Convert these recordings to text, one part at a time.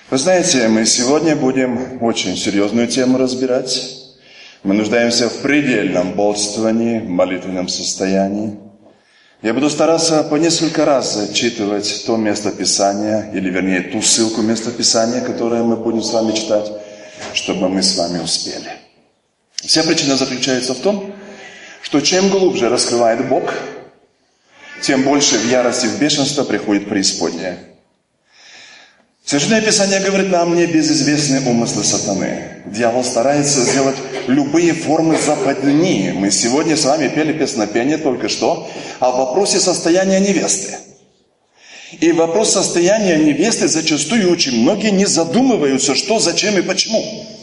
Вы знаете, мы сегодня будем очень серьезную тему разбирать. Мы нуждаемся в предельном бодрствовании, в молитвенном состоянии. Я буду стараться по несколько раз зачитывать то местописание, или вернее ту ссылку местописания, которое мы будем с вами читать, чтобы мы с вами успели. Вся причина заключается в том, что чем глубже раскрывает Бог, тем больше в ярости, в бешенство приходит преисподняя. Священное Писание говорит нам небезызвестные умыслы сатаны. Дьявол старается сделать любые формы западни. Мы сегодня с вами пели песнопение только что о вопросе состояния невесты. И вопрос состояния невесты зачастую очень многие не задумываются, что, зачем и почему.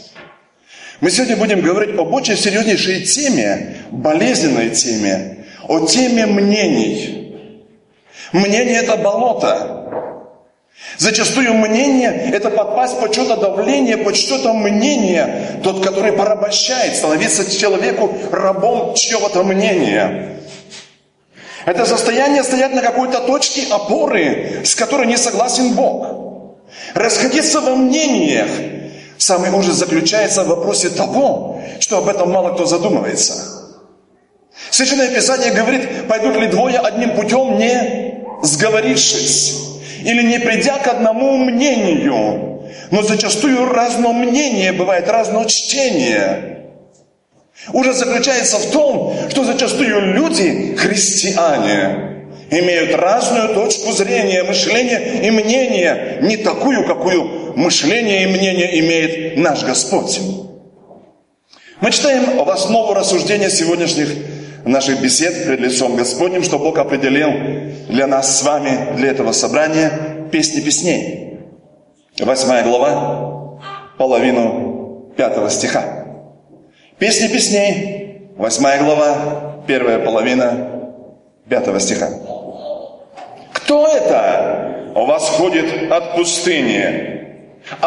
Мы сегодня будем говорить об очень серьезнейшей теме, болезненной теме, о теме мнений. Мнение – это болото. Зачастую мнение – это подпасть под что-то давление, под что-то мнение. Тот, который порабощает, становится человеку рабом чьего-то мнения. Это состояние стоять на какой-то точке опоры, с которой не согласен Бог. Расходиться во мнениях. Самый ужас заключается в вопросе того, что об этом мало кто задумывается. Священное Писание говорит, пойдут ли двое одним путем, не сговорившись. Или не придя к одному мнению. Но зачастую разное мнение бывает, разное чтение. Ужас заключается в том, что зачастую люди, христиане, имеют разную точку зрения, мышления и мнения. Не такую, какую мышление и мнение имеет наш Господь. Мы читаем в основу рассуждения сегодняшних наших бесед пред лицом Господним, что Бог определил для нас с вами, для этого собрания, песни песней. 8 глава, половину 5 стиха. Песни песней, 8 глава, первая половина 5 стиха. Кто это восходит от пустыни,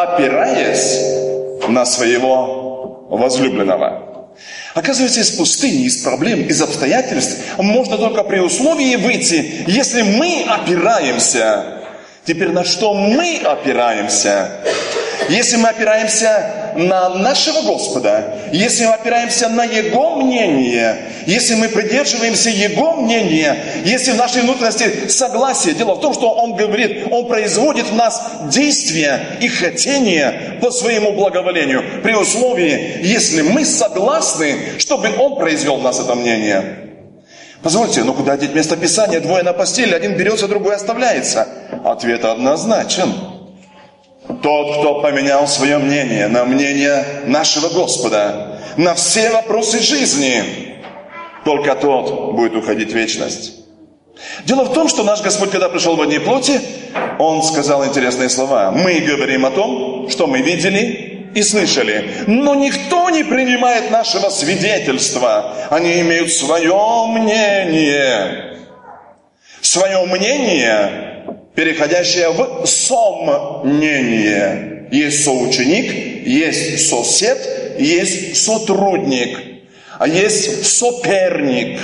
опираясь на своего возлюбленного? Оказывается, из пустыни, из проблем, из обстоятельств можно только при условии выйти, если мы опираемся. Теперь на что мы опираемся? Если мы опираемся на нашего Господа, если мы опираемся на Его мнение, если мы придерживаемся Его мнения, если в нашей внутренности согласие. Дело в том, что Он говорит, Он производит в нас действия и хотения по своему благоволению, при условии, если мы согласны, чтобы Он произвел в нас это мнение. Позвольте, но куда деть место Писания? Двое на постели, один берется, другой оставляется. Ответ однозначен. Тот, кто поменял свое мнение на мнение нашего Господа, на все вопросы жизни, только тот будет уходить в вечность. Дело в том, что наш Господь, когда пришел в одни плоти, Он сказал интересные слова. Мы говорим о том, что мы видели и слышали, но никто не принимает нашего свидетельства. Они имеют свое мнение. Свое мнение, переходящее в сомнение. Есть соученик, есть сосед, есть сотрудник, а есть соперник,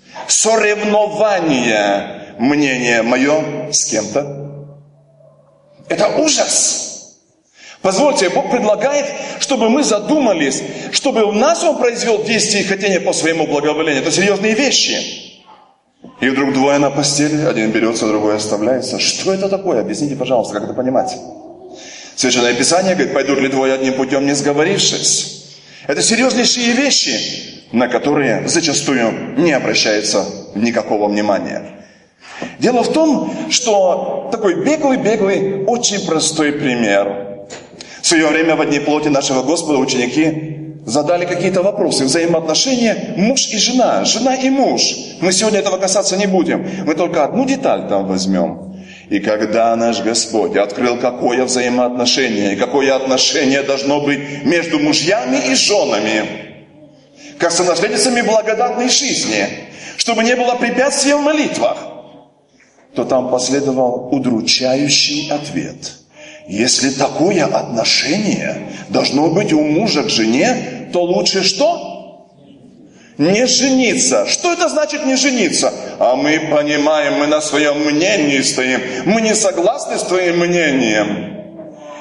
соревнование. Мнение мое с кем-то. Это ужас. Позвольте, Бог предлагает, чтобы мы задумались, чтобы в нас Он произвел действия и хотения по своему благоволению. Это серьезные вещи. И вдруг двое на постели, один берется, другой оставляется. Что это такое? Объясните, пожалуйста, как это понимать? Священное Писание говорит, пойдут ли двое одним путем, не сговорившись. Это серьезнейшие вещи, на которые зачастую не обращается никакого внимания. Дело в том, что такой беглый, очень простой пример. В свое время в одни плоти нашего Господа ученики задали какие-то вопросы, взаимоотношения муж и жена, жена и муж. Мы сегодня этого касаться не будем. Мы только одну деталь там возьмем. И когда наш Господь открыл, какое взаимоотношение, и какое отношение должно быть между мужьями и женами, как сонаследницами благодатной жизни, чтобы не было препятствий в молитвах, то там последовал удручающий ответ. Если такое отношение должно быть у мужа к жене, то лучше что? Не жениться. Что это значит не жениться? А мы понимаем, мы на своем мнении стоим. Мы не согласны с твоим мнением.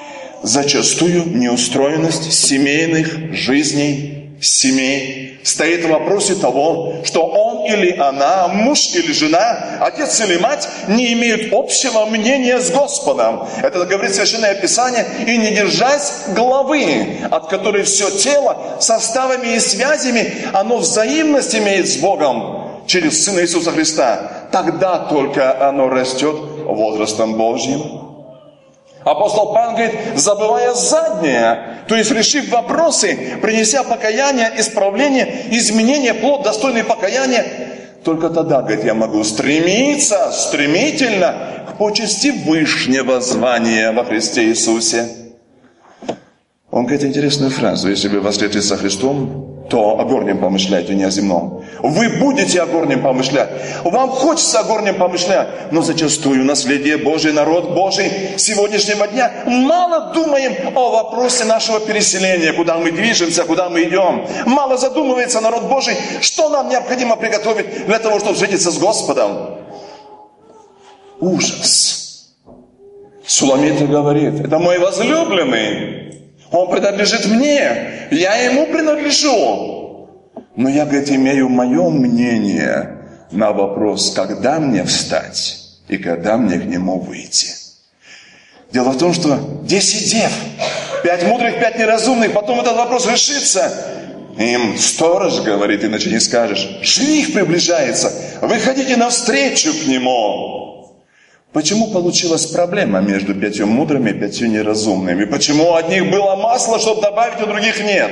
зачастую неустроенность семейных жизней, семей стоит в вопросе того, что он или она, муж или жена, отец или мать не имеют общего мнения с Господом. Это говорит Священное Писание. И не держась главы, от которой все тело составами и связями, оно взаимность имеет с Богом через Сына Иисуса Христа, тогда только оно растет возрастом Божьим. Апостол Павел говорит, забывая заднее, то есть решив вопросы, принеся покаяние, исправление, изменение, плод, достойный покаяния, только тогда, говорит, я могу стремиться стремительно к почести вышнего звания во Христе Иисусе. Он говорит интересную фразу: если вы воскресли со Христом, то о горнем помышляйте, не о земном. Вы будете о горнем помышлять. Вам хочется о горнем помышлять, но зачастую наследие Божие, народ Божий сегодняшнего дня мало думаем о вопросе нашего переселения, куда мы движемся, куда мы идем. Мало задумывается народ Божий, что нам необходимо приготовить для того, чтобы встретиться с Господом. Ужас. Суламита говорит, это мой возлюбленный. Он принадлежит мне, я ему принадлежу. Но я, говорит, имею мое мнение на вопрос, когда мне встать и когда мне к нему выйти. Дело в том, что 10 дев, 5 мудрых, 5 неразумных, потом этот вопрос решится. Им сторож говорит, иначе не скажешь, жених приближается, выходите навстречу к нему. Почему получилась проблема между 5 мудрыми и 5 неразумными? Почему у одних было масло, чтобы добавить, у других нет?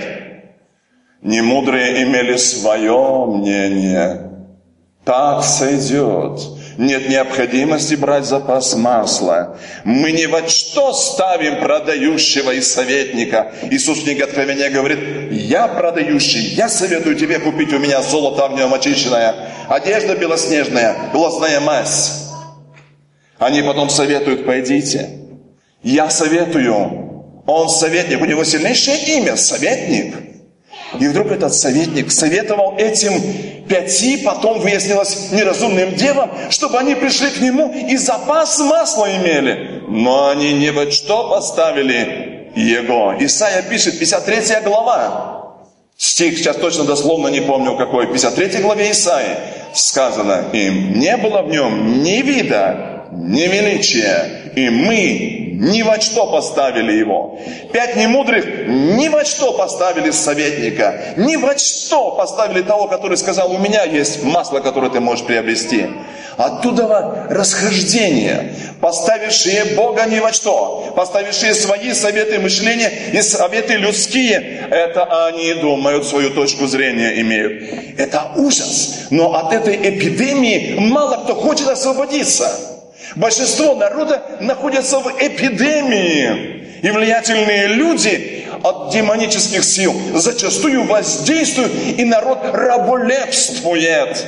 Немудрые имели свое мнение. Так сойдет. Нет необходимости брать запас масла. Мы ни во что ставим продающего и советника. Иисус в книге Откровения говорит, я продающий, я советую тебе купить у меня золото огнем очищенное, одежда белоснежная, глазная мазь. Они потом советуют, пойдите. Я советую. Он советник, у него сильнейшее имя, советник. И вдруг этот советник советовал этим 5, потом выяснилось неразумным девам, чтобы они пришли к нему и запас масла имели. Но они ни во что поставили его. Исайя пишет, 53 глава. Стих, сейчас точно дословно не помню какой, в 53 главе Исаии сказано, им не было в нем ни вида, ни величия, и мы ни во что поставили его. 5 немудрых ни во что поставили советника, ни во что поставили того, который сказал, у меня есть масло, которое ты можешь приобрести. Оттуда расхождение, поставившие Бога ни во что, поставившие свои советы мышления и советы людские, это они думают, свою точку зрения имеют. Это ужас, но от этой эпидемии мало кто хочет освободиться. Большинство народа находится в эпидемии. И влиятельные люди от демонических сил зачастую воздействуют, и народ раболепствует.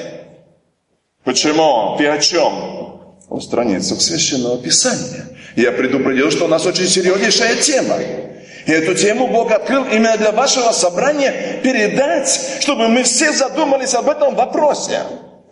Почему? Ты о чем? О страницах Священного Писания. Я предупредил, что у нас очень серьезнейшая тема. И эту тему Бог открыл именно для вашего собрания передать, чтобы мы все задумались об этом вопросе.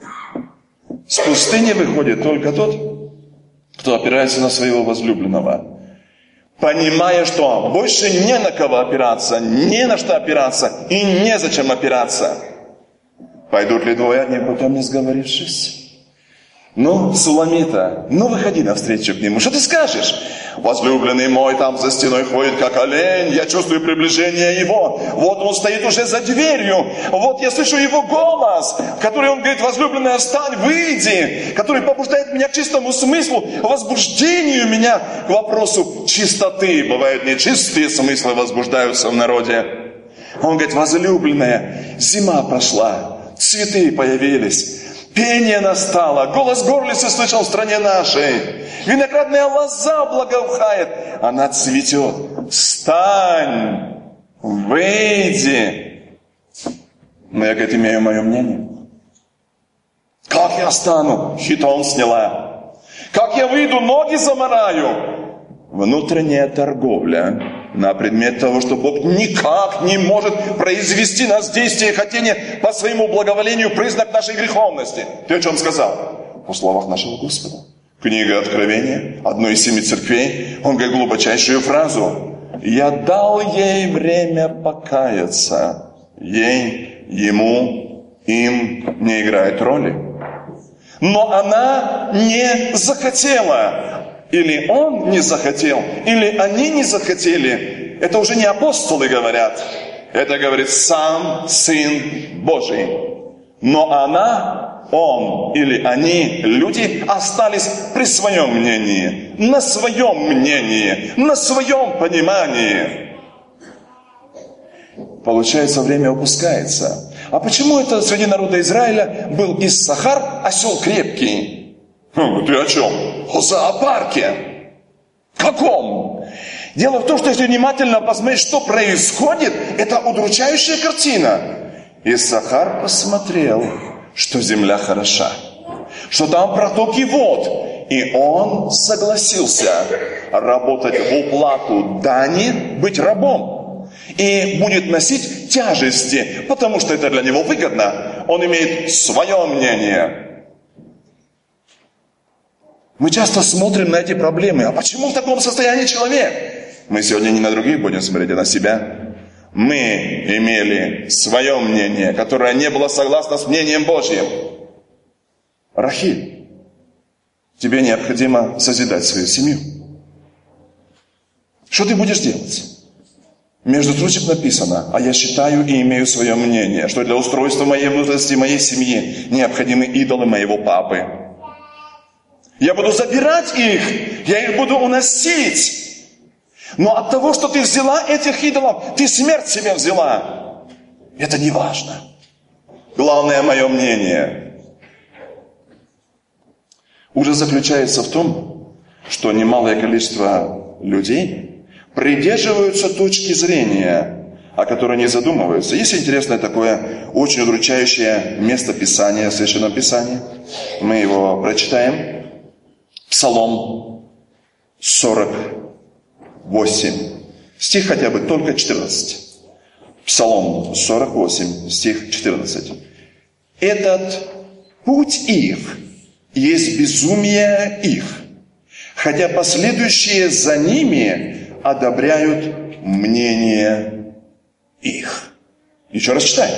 С пустыни выходит только тот, кто опирается на своего возлюбленного, понимая, что больше не на кого опираться, не на что опираться и незачем опираться. Пойдут ли 2 одним путем, не сговорившись? Ну, Суламита, выходи навстречу к нему. Что ты скажешь? Возлюбленный мой там за стеной ходит, как олень. Я чувствую приближение его. Вот он стоит уже за дверью. Вот я слышу его голос, который он говорит, возлюбленная, встань, выйди. Который побуждает меня к чистому смыслу, возбуждению меня к вопросу чистоты. Бывают нечистые смыслы возбуждаются в народе. Он говорит, возлюбленная, зима прошла, цветы появились. Пение настало, голос горлицы слышал в стране нашей. Виноградная лоза благоухает, она цветет. Встань, выйди. Но я, говорит, имею мое мнение. Как я встану? Хитон сняла. Как я выйду, ноги замараю. Внутренняя торговля на предмет того, что Бог никак не может произвести нас действие и хотение по своему благоволению, признак нашей греховности. Ты о чем сказал? О словах нашего Господа. Книга Откровения, одной из 7 церквей, он говорит глубочайшую фразу. Я дал ей время покаяться. Ей, ему, им не играет роли. Но она не захотела. Или он не захотел, или они не захотели. Это уже не апостолы говорят. Это говорит сам Сын Божий. Но она, он или они, люди, остались при своем мнении, на своем мнении, на своем понимании. Получается, время упускается. А почему это среди народа Израиля был Иссахар осел крепкий? Ты о чем? О зоопарке. Каком? Дело в том, что если внимательно посмотреть, что происходит, это удручающая картина. Иссахар посмотрел, что земля хороша, что там протоки вод. И он согласился работать в уплату дани, быть рабом. И будет носить тяжести, потому что это для него выгодно. Он имеет свое мнение. Мы часто смотрим на эти проблемы. А почему в таком состоянии человек? Мы сегодня не на других будем смотреть, а на себя. Мы имели свое мнение, которое не было согласно с мнением Божьим. Рахиль, тебе необходимо созидать свою семью. Что ты будешь делать? Между строчек написано: а я считаю и имею свое мнение, что для устройства моей внутренности, моей семьи необходимы идолы моего папы. Я буду забирать их, я их буду уносить. Но от того, что ты взяла этих идолов, ты смерть себе взяла. Это не важно. Главное мое мнение. Ужас заключается в том, что немалое количество людей придерживаются точки зрения, о которой не задумываются. Есть интересное такое очень удручающее место Писания, в Священном Писании. Мы его прочитаем. Псалом 48, стих хотя бы только 14. Псалом 48, стих 14. Этот путь их есть безумие их, хотя последующие за ними одобряют мнение их. Еще раз читаем.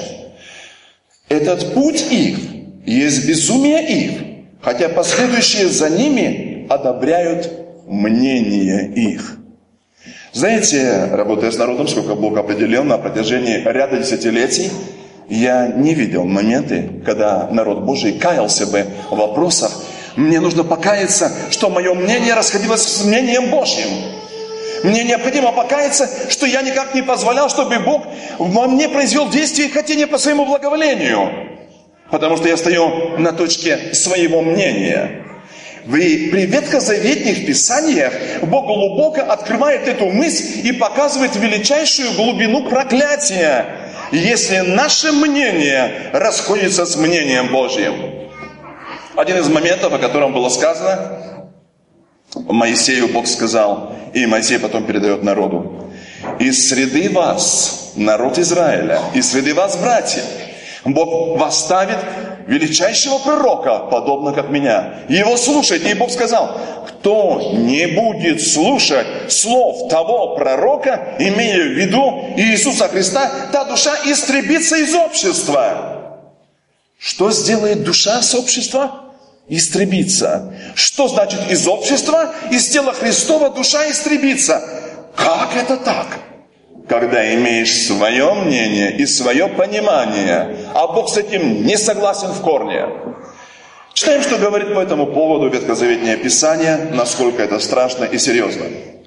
Этот путь их есть безумие их, хотя последующие за ними одобряют мнение их. Знаете, работая с народом, сколько Бог определил на протяжении ряда десятилетий, я не видел моменты, когда народ Божий каялся бы в вопросах: мне нужно покаяться, что мое мнение расходилось с мнением Божьим. Мне необходимо покаяться, что я никак не позволял, чтобы Бог во мне произвел действие и хотение по своему благоволению. Потому что я стою на точке своего мнения. При ветхозаветных писаниях Бог глубоко открывает эту мысль и показывает величайшую глубину проклятия, если наше мнение расходится с мнением Божьим. Один из моментов, о котором было сказано, Моисею Бог сказал, и Моисей потом передает народу: из среды вас, народ Израиля, из среды вас, братья, Бог восставит величайшего пророка, подобно как меня. Его слушайте. И Бог сказал: кто не будет слушать слов того пророка, имея в виду Иисуса Христа, та душа истребится из общества. Что сделает душа с общества? Истребится. Что значит из общества? Из тела Христова душа истребится. Как это так? Когда имеешь свое мнение и свое понимание, а Бог с этим не согласен в корне. Читаем, что говорит по этому поводу Ветхозаветное Писание, насколько это страшно и серьезно.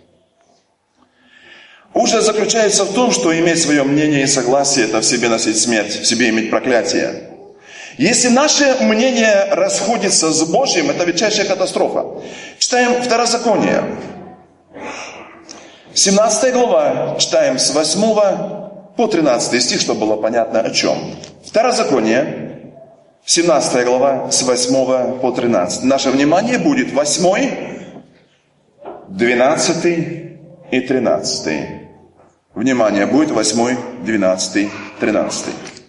Ужас заключается в том, что иметь свое мнение и согласие – это в себе носить смерть, в себе иметь проклятие. Если наше мнение расходится с Божьим, это величайшая катастрофа. Читаем Второзаконие. 17 глава, читаем с 8 по 13 стих, чтобы было понятно о чем. Второзаконие, 17 глава, с 8 по 13. Наше внимание будет 8, 12 и 13. Внимание будет 8, 12, 13.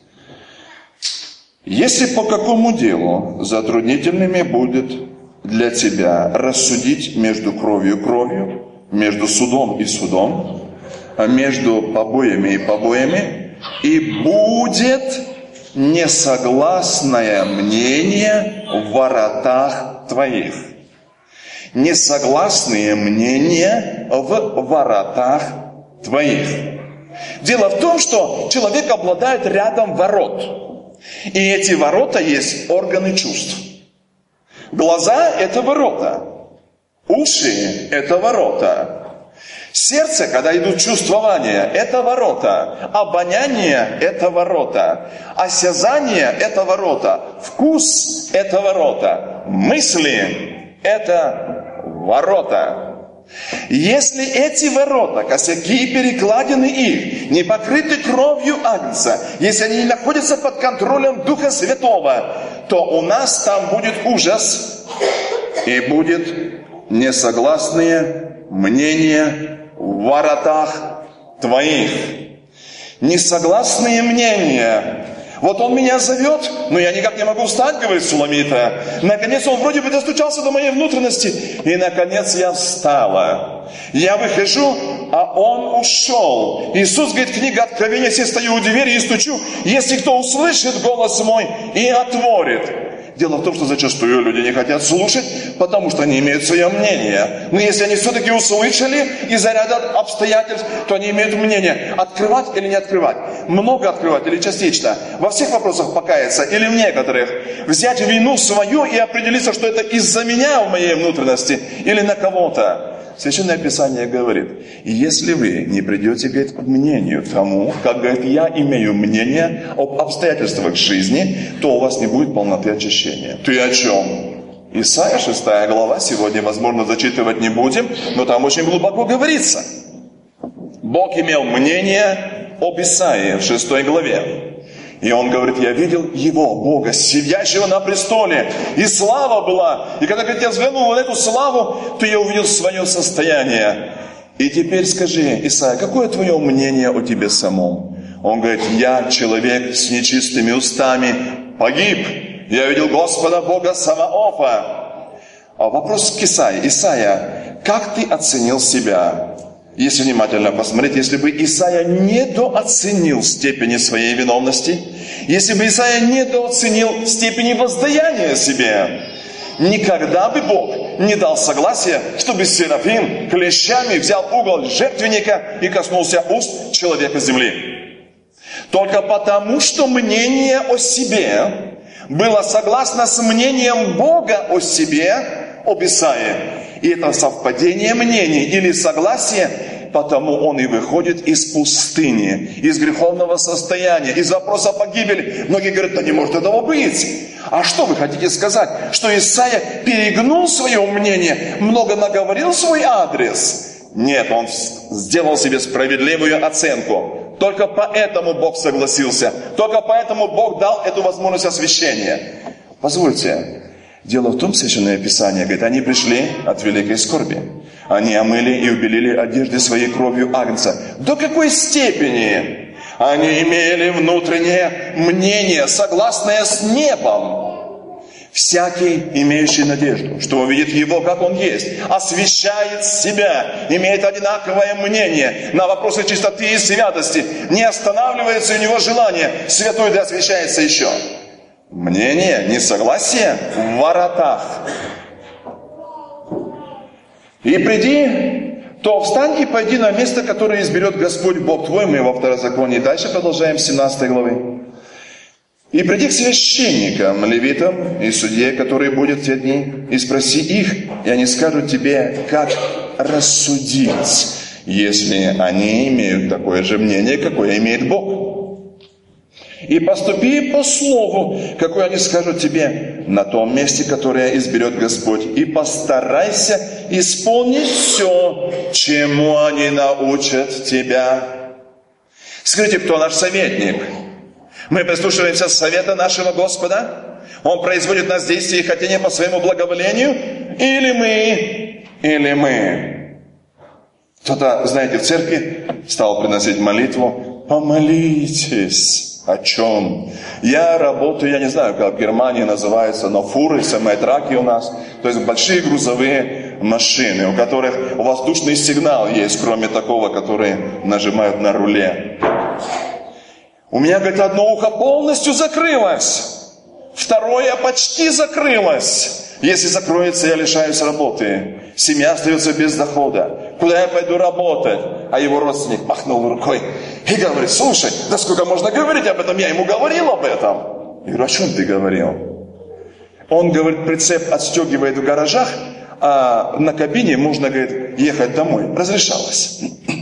Если по какому делу затруднительными будет для тебя рассудить между кровью и кровью, между судом и судом, между побоями и побоями, и будет несогласное мнение в воротах твоих. Несогласные мнения в воротах твоих. Дело в том, что человек обладает рядом ворот. И эти ворота есть органы чувств. Глаза – это ворота. Уши – это ворота. Сердце, когда идут чувствования, это ворота. Обоняние – это ворота. Осязание – это ворота. Вкус – это ворота. Мысли – это ворота. Если эти ворота, косяки и перекладины их, не покрыты кровью Агнца, если они не находятся под контролем Духа Святого, то у нас там будет ужас и будет несогласные мнения в воротах твоих. Несогласные мнения. Вот он меня зовет, но я никак не могу встать, говорит Суламита. Наконец он вроде бы достучался до моей внутренности. И наконец я встала. Я выхожу, а он ушел. Иисус говорит, книга Откровения, я стою у двери и стучу. Если кто услышит голос мой и отворит. Дело в том, что зачастую люди не хотят слушать, потому что они имеют свое мнение. Но если они все-таки услышали из-за ряда обстоятельств, то они имеют мнение, открывать или не открывать. Много открывать или частично. Во всех вопросах покаяться или в некоторых. Взять вину свою и определиться, что это из-за меня в моей внутренности или на кого-то. Священное Писание говорит, если вы не придете, говорит, к мнению тому, как, говорит, я имею мнение об обстоятельствах жизни, то у вас не будет полноты очищения. Ты о чем? Исайя 6 глава, сегодня, возможно, зачитывать не будем, но там очень глубоко говорится. Бог имел мнение об Исаии в 6 главе. И он говорит, я видел его, Бога, сидящего на престоле, и слава была. И когда, говорит, я взглянул на эту славу, то я увидел свое состояние. И теперь скажи, Исайя, какое твое мнение о тебе самом? Он говорит, я человек с нечистыми устами, погиб. Я видел Господа Бога Саваофа. А вопрос к Исаии. Исайя, как ты оценил себя? Если внимательно посмотреть, если бы Исайя недооценил степени своей виновности, если бы Исайя недооценил степени воздаяния себе, никогда бы Бог не дал согласия, чтобы Серафим клещами взял угол жертвенника и коснулся уст человека земли. Только потому, что мнение о себе было согласно с мнением Бога о себе, об Исаии. И это совпадение мнений или согласие, потому он и выходит из пустыни, из греховного состояния, из вопроса погибели. Многие говорят, да не может этого быть. А что вы хотите сказать? Что Исаия перегнул свое мнение, много наговорил в свой адрес? Нет, он сделал себе справедливую оценку. Только поэтому Бог согласился. Только поэтому Бог дал эту возможность освящения. Позвольте. Дело в том, Священное Писание говорит, они пришли от великой скорби. Они омыли и убелили одежды своей кровью Агнца. До какой степени они имели внутреннее мнение, согласное с небом? Всякий, имеющий надежду, что увидит Его, как Он есть, освящает себя, имеет одинаковое мнение на вопросы чистоты и святости, не останавливается у него желание, святой да освящается еще. Мнение, несогласие в воротах. И приди, то встань и пойди на место, которое изберет Господь Бог твой. Мы во Второзаконии. Дальше продолжаем с 17 главы. И приди к священникам, левитам и судье, которые будут в те дни, и спроси их, и они скажут тебе, как рассудить, если они имеют такое же мнение, какое имеет Бог. И поступи по слову, какое они скажут тебе, на том месте, которое изберет Господь. И постарайся исполнить все, чему они научат тебя. Скажите, кто наш советник? Мы прислушиваемся совета нашего Господа? Он производит в нас действия и хотения по своему благоволению? Или мы? Кто-то, знаете, в церкви стал приносить молитву. Помолитесь. О чем? Я работаю, я не знаю, как в Германии называется, но фуры, семайтраки у нас. То есть большие грузовые машины, у которых воздушный сигнал есть, кроме такого, который нажимают на руле. У меня, говорит, одно ухо полностью закрылось. Второе почти закрылось. Если закроется, я лишаюсь работы. Семья остается без дохода. Куда я пойду работать? А его родственник махнул рукой и говорит: слушай, да сколько можно говорить об этом? Я ему говорил об этом. Я говорю: о чем ты говорил? Он, говорит, прицеп отстегивает в гаражах, а на кабине можно, говорит, ехать домой. Разрешалось.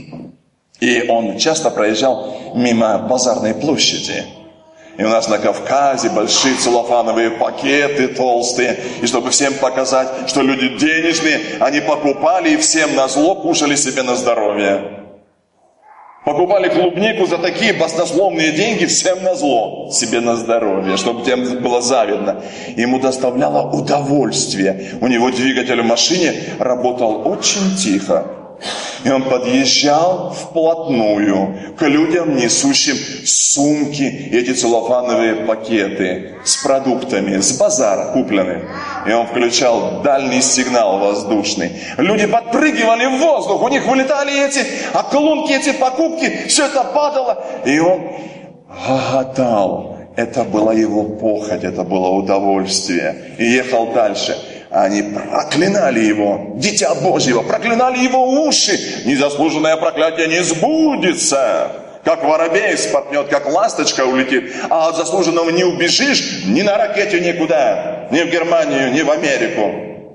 И он часто проезжал мимо базарной площади. И у нас на Кавказе большие целлофановые пакеты толстые. И чтобы всем показать, что люди денежные, они покупали и всем назло кушали себе на здоровье. Покупали клубнику за такие баснословные деньги всем назло себе на здоровье, чтобы тем было завидно. Ему доставляло удовольствие. У него двигатель в машине работал очень тихо. И он подъезжал вплотную к людям, несущим сумки, эти целлофановые пакеты с продуктами, с базара купленные. И он включал дальний сигнал воздушный. Люди подпрыгивали в воздух, у них вылетали эти оклунки, эти покупки, все это падало. И он гоготал. Это была его похоть, это было удовольствие. И ехал дальше. Они проклинали его, Дитя Божьего, проклинали его уши. Незаслуженное проклятие не сбудется. Как воробей спорхнет, как ласточка улетит. А от заслуженного не убежишь ни на ракете никуда, ни в Германию, ни в Америку.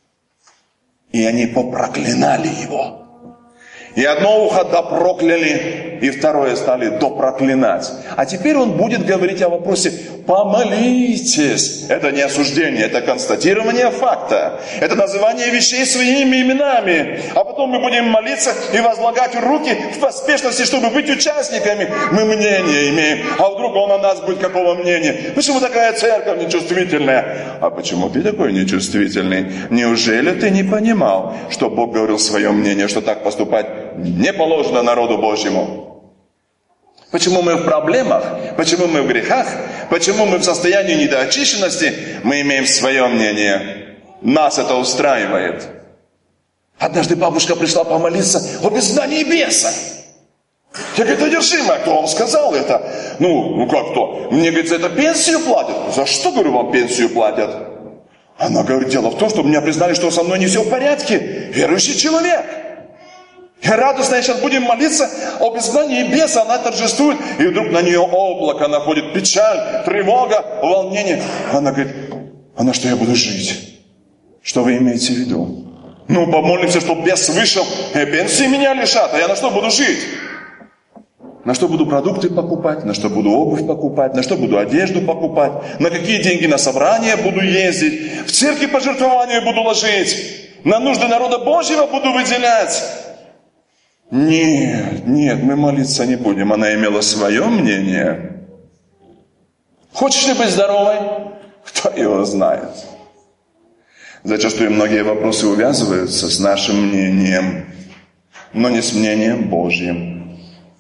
И они попроклинали его. И одно ухо допрокляли, и второе стали допроклинать. А теперь он будет говорить о вопросе: помолитесь. Это не осуждение, это констатирование факта. Это называние вещей своими именами. А потом мы будем молиться и возлагать руки в поспешности, чтобы быть участниками. Мы мнение имеем. А вдруг он о нас будет какого мнения? Почему такая церковь нечувствительная? А почему ты такой нечувствительный? Неужели ты не понимал, что Бог говорил свое мнение, что так поступать не положено народу Божьему? Почему мы в проблемах? Почему мы в грехах? Почему мы в состоянии недоочищенности? Мы имеем свое мнение. Нас это устраивает. Однажды бабушка пришла помолиться об изгнании беса. Я говорю: одержимая, кто вам сказал это? Ну как кто? Мне, говорит, за это пенсию платят. За что, говорю, вам пенсию платят? Она говорит: дело в том, что меня признали, что со мной не все в порядке. Верующий человек. И радостно сейчас будем молиться об изгнании беса, она торжествует, и вдруг на нее облако находит, печаль, тревога, волнение. Она говорит: а на что я буду жить? Что вы имеете в виду? Ну, помолимся, чтобы бес вышел, и пенсии меня лишат, а я на что буду жить? На что буду продукты покупать, на что буду обувь покупать, на что буду одежду покупать, на какие деньги на собрания буду ездить, в церкви пожертвования буду ложить, на нужды народа Божьего буду выделять. Нет, мы молиться не будем. Она имела свое мнение. Хочешь ли быть здоровой? Кто его знает? Зачастую многие вопросы увязываются с нашим мнением, но не с мнением Божьим.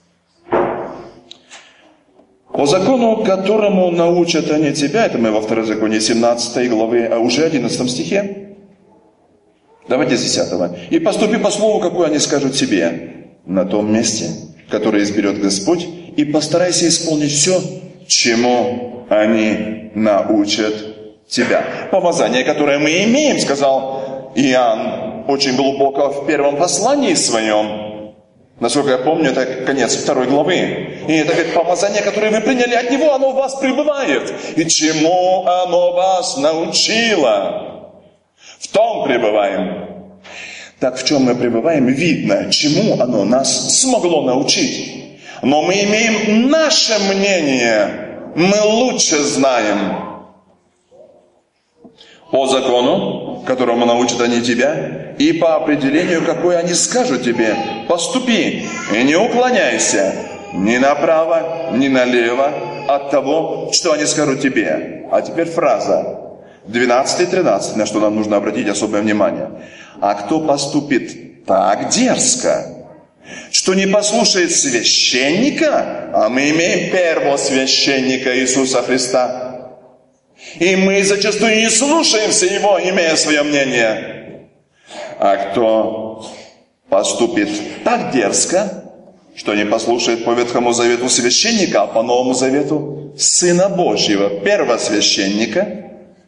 По закону, которому научат они тебя, это мы во Второзаконии 17 главы, а уже 11 стихе. Давайте с 10. И поступи по слову, какое они скажут тебе на том месте, которое изберет Господь, и постарайся исполнить все, чему они научат тебя. Помазание, которое мы имеем, сказал Иоанн очень глубоко в первом послании своем. Насколько я помню, это конец 2 главы. И это говорит, помазание, которое вы приняли от Него, оно в вас пребывает. И чему оно вас научило? В том пребываем. Так в чем мы пребываем, видно, чему оно нас смогло научить. Но мы имеем наше мнение, мы лучше знаем. По закону, которому научат они тебя, и по определению, какое они скажут тебе, поступи и не уклоняйся ни направо, ни налево от того, что они скажут тебе. А теперь фраза 12 и 13, на что нам нужно обратить особое внимание. А кто поступит так дерзко, что не послушает священника, а мы имеем первосвященника Иисуса Христа. И мы зачастую не слушаемся Его, имея свое мнение. А кто поступит так дерзко, что не послушает по Ветхому Завету священника, а по Новому Завету Сына Божьего, первосвященника,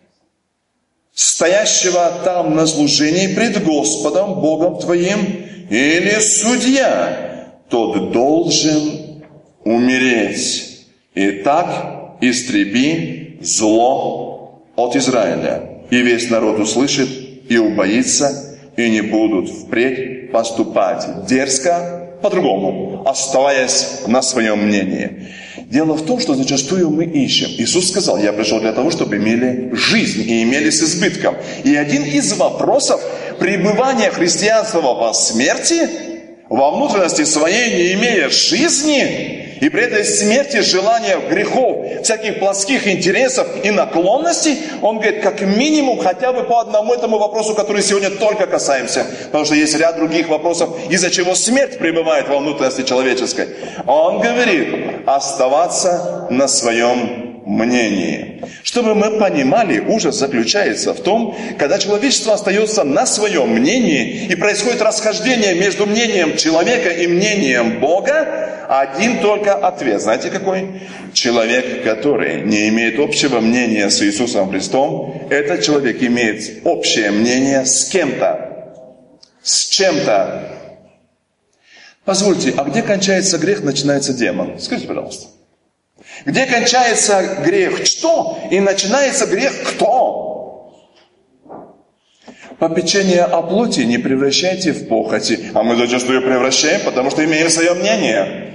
стоящего там на служении пред Господом, Богом твоим, или судья, тот должен умереть. Итак, истреби зло от Израиля. И весь народ услышит, и убоится, и не будут впредь поступать дерзко по-другому, оставаясь на своем мнении. Дело в том, что зачастую мы ищем. Иисус сказал: я пришел для того, чтобы имели жизнь и имели с избытком. И один из вопросов пребывания христианства во смерти, во внутренности своей, не имея жизни, и при этой смерти желания грехов, всяких плотских интересов и наклонностей, он говорит, как минимум хотя бы по одному этому вопросу, который сегодня только касаемся. Потому что есть ряд других вопросов, из-за чего смерть пребывает во внутренности человеческой. Он говорит, оставаться на своем мнении. Чтобы мы понимали, ужас заключается в том, когда человечество остается на своем мнении, и происходит расхождение между мнением человека и мнением Бога, один только ответ. Знаете какой? Человек, который не имеет общего мнения с Иисусом Христом, этот человек имеет общее мнение с кем-то, с чем-то. Позвольте, а где кончается грех, начинается демон? Скажите, пожалуйста. Где кончается грех что? И начинается грех кто? Попечение о плоти не превращайте в похоти. А мы зачастую превращаем, потому что имеем свое мнение.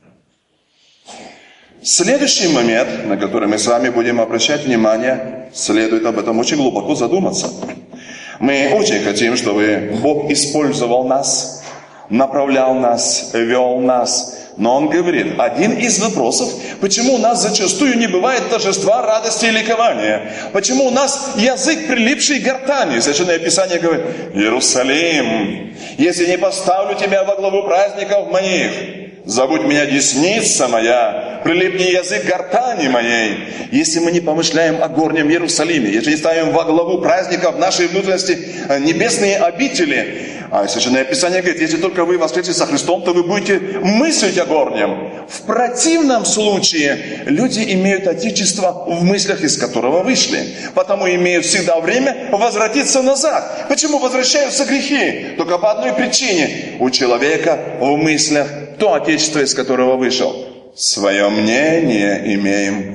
Следующий момент, на который мы с вами будем обращать внимание, следует об этом очень глубоко задуматься. Мы очень хотим, чтобы Бог использовал нас, направлял нас, вел нас. Но Он говорит, один из вопросов, почему у нас зачастую не бывает торжества, радости и ликования. Почему у нас язык, прилипший к гортани. Священное Писание говорит, Иерусалим, если не поставлю тебя во главу праздников моих, забудь меня десница моя, прилипни язык гортани моей. Если мы не помышляем о горнем Иерусалиме, если не ставим во главу праздников нашей внутренности небесные обители, а Священное Писание говорит, если только вы воскреснете со Христом, то вы будете мыслить о горнем. В противном случае люди имеют отечество в мыслях, из которого вышли. Потому имеют всегда время возвратиться назад. Почему возвращаются грехи? Только по одной причине. У человека в мыслях то отечество, из которого вышел. Свое мнение имеем.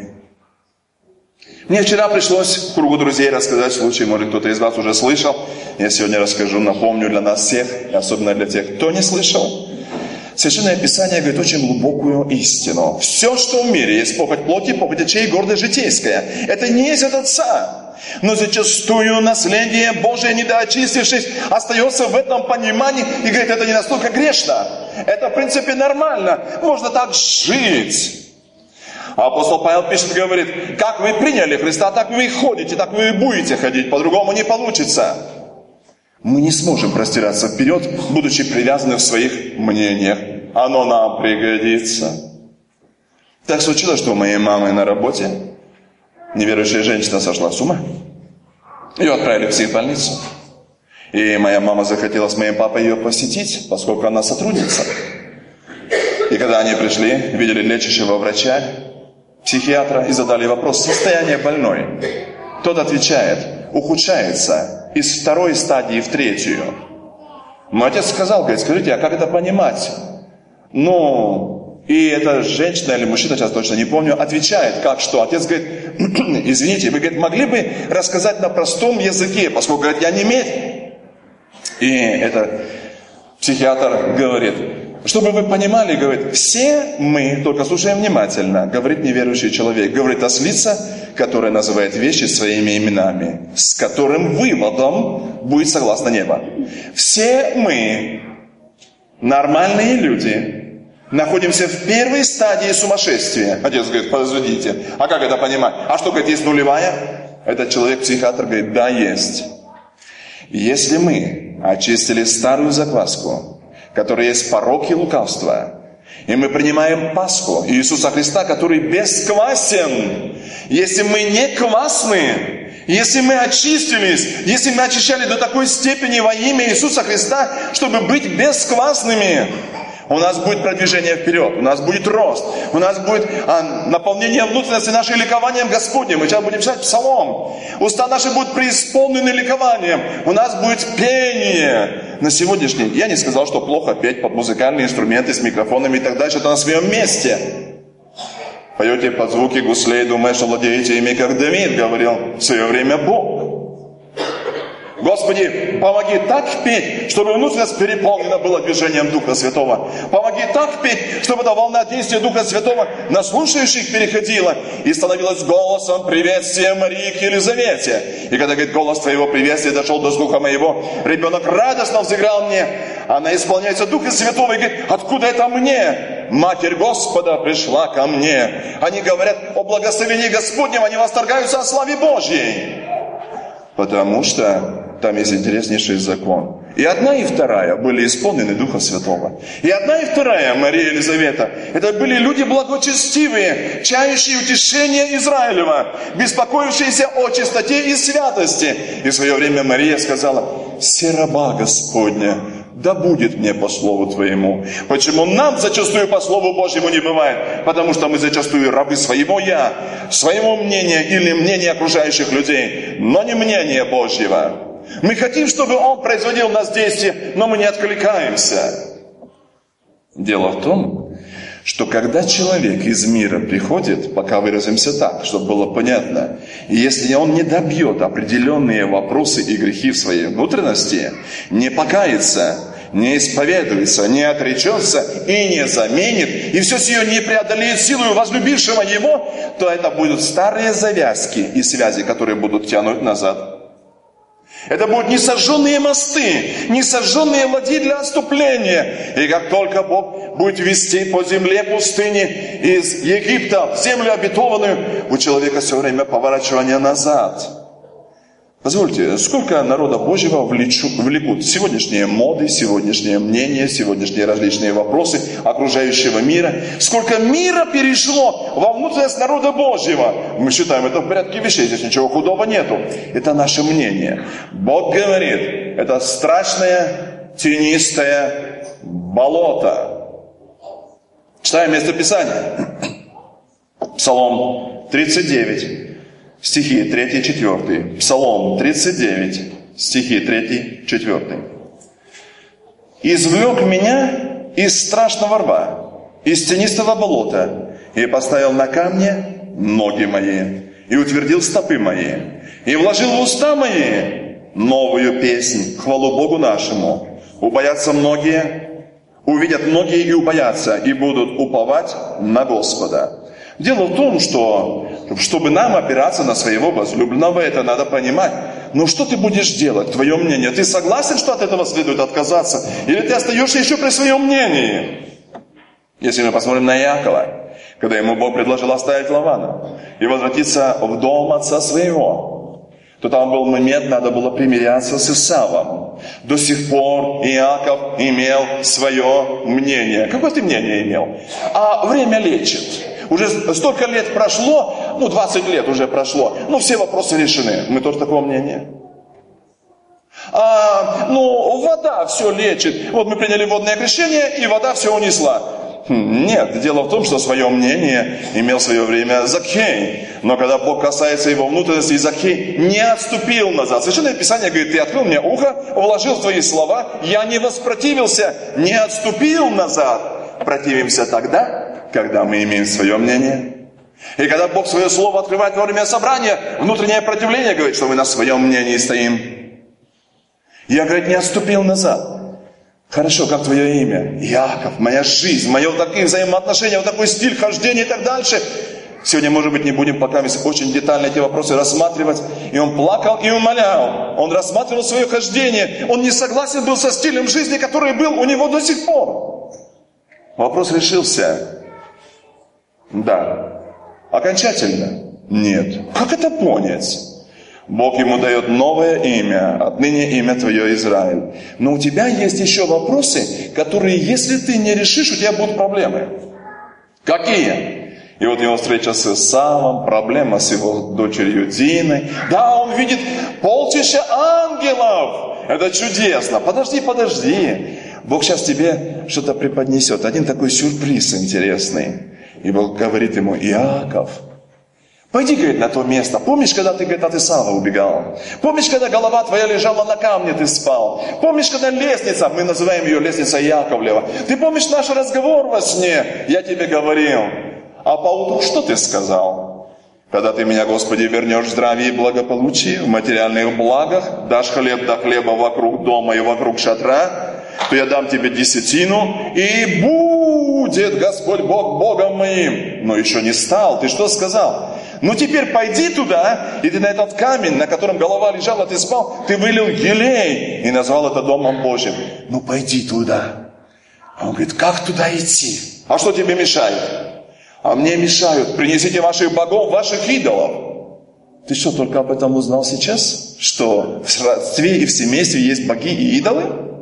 Мне вчера пришлось в кругу друзей рассказать случай, может кто-то из вас уже слышал. Я сегодня расскажу, напомню для нас всех, и особенно для тех, кто не слышал. Священное Писание говорит очень глубокую истину. Все, что в мире есть похоть плоти, похоть очей и гордость житейская. Это не есть от Отца. Но зачастую наследие Божие, недоочистившись, остается в этом понимании и говорит, это не настолько грешно. Это в принципе нормально. Можно так жить. А апостол Павел пишет, говорит, как вы приняли Христа, так вы и ходите, так вы и будете ходить, по-другому не получится. Мы не сможем простираться вперед, будучи привязаны в своих мнениях. Оно нам пригодится. Так случилось, что у моей мамы на работе неверующая женщина сошла с ума. Ее отправили в психбольницу. И моя мама захотела с моим папой ее посетить, поскольку она сотрудница. И когда они пришли, видели лечащего врача, психиатра, и задали вопрос, состояние больной. Тот отвечает, ухудшается из второй стадии в третью. Мой отец сказал, говорит, скажите, а как это понимать? И эта женщина или мужчина, сейчас точно не помню, отвечает, как что. Отец говорит, извините, вы, говорит, могли бы рассказать на простом языке, поскольку, говорит, я немец. И этот психиатр говорит, чтобы вы понимали, говорит, все мы, только слушаем внимательно, говорит неверующий человек, говорит ослица, которая называет вещи своими именами, с которым выводом будет согласно небо. Все мы, нормальные люди, находимся в первой стадии сумасшествия. Отец говорит, подождите, а как это понимать? А что, говорит, есть нулевая? Этот человек-психиатр говорит, да, есть. Если мы очистили старую закваску, который есть порок и лукавство. И мы принимаем Пасху Иисуса Христа, который бесквасен. Если мы не квасны, если мы очистились, если мы очищали до такой степени во имя Иисуса Христа, чтобы быть бесквасными, у нас будет продвижение вперед, у нас будет рост, у нас будет наполнение внутренности нашей ликованием Господним. Мы сейчас будем читать Псалом. Уста наши будут преисполнены ликованием. У нас будет пение. На сегодняшний день я не сказал, что плохо петь под музыкальные инструменты с микрофонами и так дальше. Это на своем месте. Поете под звуки гуслей, думаешь, что владеете ими, как Давид говорил в свое время Бог. Господи, помоги так петь, чтобы внутренность переполнена была движением Духа Святого. Помоги так петь, чтобы эта волна действия Духа Святого на слушающих переходила и становилась голосом приветствия Марии к Елизавете. И когда, говорит, голос твоего приветствия дошел до слуха моего, ребенок радостно взыграл мне. Она исполняется Духа Святого и говорит, откуда это мне? Матерь Господа пришла ко мне. Они говорят о благословении Господнем, они восторгаются о славе Божьей. Потому что там есть интереснейший закон. И одна, и вторая были исполнены Духа Святого. И одна, и вторая, Мария и Елизавета, это были люди благочестивые, чающие утешения Израилева, беспокоившиеся о чистоте и святости. И в свое время Мария сказала, «Се раба Господня, да будет мне по слову Твоему». Почему нам зачастую по слову Божьему не бывает? Потому что мы зачастую рабы своего «я», своего мнения или мнения окружающих людей, но не мнения Божьего. Мы хотим, чтобы Он производил в нас действие, но мы не откликаемся. Дело в том, что когда человек из мира приходит, пока выразимся так, чтобы было понятно, и если он не добьет определенные вопросы и грехи в своей внутренности, не покается, не исповедуется, не отречется и не заменит, и все сие не преодолеет силою возлюбившего его, то это будут старые завязки и связи, которые будут тянуть назад. Это будут несожженные мосты, несожженные ладьи для отступления. И как только Бог будет вести по земле пустыни из Египта в землю обетованную, у человека все время поворачивание назад. Позвольте, сколько народа Божьего влекут сегодняшние моды, сегодняшнее мнение, сегодняшние различные вопросы окружающего мира. Сколько мира перешло во внутренность народа Божьего. Мы считаем это в порядке вещей, здесь ничего худого нету. Это наше мнение. Бог говорит, это страшное, тенистое болото. Читаем местописание. Псалом 39. Стихи 3 и 4. Псалом 39, стихи 3 и 4. «Извлек меня из страшного рва, из тенистого болота, и поставил на камне ноги мои, и утвердил стопы мои, и вложил в уста мои новую песнь, хвалу Богу нашему. Убоятся многие, увидят многие и убоятся, и будут уповать на Господа». Дело в том, что, чтобы нам опираться на своего возлюбленного, это надо понимать. Но что ты будешь делать, твое мнение? Ты согласен, что от этого следует отказаться? Или ты остаешься еще при своем мнении? Если мы посмотрим на Иакова, когда ему Бог предложил оставить Лавана и возвратиться в дом отца своего, то там был момент, надо было примиряться с Исавом. До сих пор Иаков имел свое мнение. Какое ты мнение имел? А время лечит. Уже столько лет прошло, 20 лет уже прошло, все вопросы решены. Мы тоже такого мнения. Вода все лечит. Вот мы приняли водное крещение, и вода все унесла. Нет, дело в том, что свое мнение имел в свое время Закхей. Но когда Бог касается его внутренности, Закхей не отступил назад. Священное Писание говорит, ты открыл мне ухо, вложил в твои слова, я не воспротивился, не отступил назад. Противимся тогда, когда мы имеем свое мнение. И когда Бог свое слово открывает во время собрания, внутреннее противление говорит, что мы на своем мнении стоим. Я, говорит, не отступил назад. Хорошо, как твое имя? Иаков, моя жизнь, мои такие взаимоотношения, такой стиль хождения и так дальше. Сегодня, может быть, не будем пока очень детально эти вопросы рассматривать. И он плакал и умолял. Он рассматривал свое хождение. Он не согласен был со стилем жизни, который был у него до сих пор. Вопрос решился. Да. Окончательно? Нет. Как это понять? Бог ему дает новое имя, отныне имя твое Израиль. Но у тебя есть еще вопросы, которые, если ты не решишь, у тебя будут проблемы. Какие? И вот его встреча с Исавом, проблема с его дочерью Диной. Да, он видит полчища ангелов. Это чудесно. Подожди. Бог сейчас тебе что-то преподнесет. Один такой сюрприз интересный. И Бог говорит ему: Иаков, пойди, говорит, на то место. Помнишь, когда ты, говорит, от Исава убегал? Помнишь, когда голова твоя лежала на камне, ты спал? Помнишь, когда лестница, мы называем ее лестница Яковлева? Ты помнишь наш разговор во сне? Я тебе говорил. А поутру что ты сказал? Когда ты меня, Господи, вернешь в здравии и благополучии, в материальных благах, дашь хлеб до хлеба вокруг дома и вокруг шатра, то я дам тебе десятину, и будет Господь Бог Богом моим. Но еще не стал. Ты что сказал? Ну теперь пойди туда, и ты на этот камень, на котором голова лежала, ты спал, ты вылил елей и назвал это Домом Божьим. Ну пойди туда. А он говорит: как туда идти? А что тебе мешает? А мне мешают: принесите ваших богов, ваших идолов. Ты что, только об этом узнал сейчас? Что в родстве и в семействе есть боги и идолы?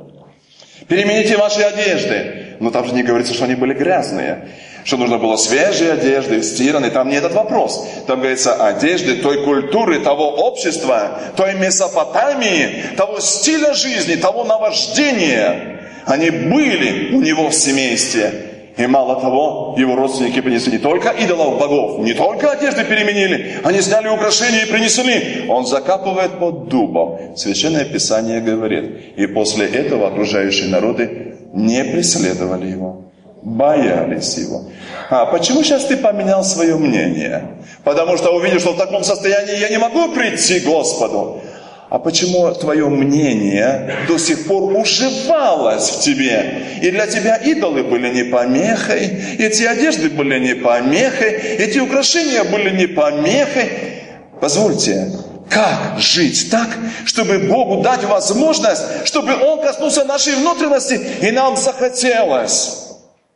Перемените ваши одежды. Но там же не говорится, что они были грязные. Что нужно было свежие одежды, стиранные. Там не этот вопрос. Там говорится одежды той культуры, того общества, той Месопотамии, того стиля жизни, того наваждения. Они были у него в семействе. И мало того, его родственники принесли не только идолов богов, не только одежды переменили, они сняли украшения и принесли. Он закапывает под дубом. Священное Писание говорит: и после этого окружающие народы не преследовали его, боялись его. А почему сейчас ты поменял свое мнение? Потому что увидел, что в таком состоянии я не могу прийти к Господу. А почему твое мнение до сих пор уживалось в тебе? И для тебя идолы были не помехой, эти одежды были не помехой, эти украшения были не помехой. Позвольте, как жить так, чтобы Богу дать возможность, чтобы Он коснулся нашей внутренности, и нам захотелось?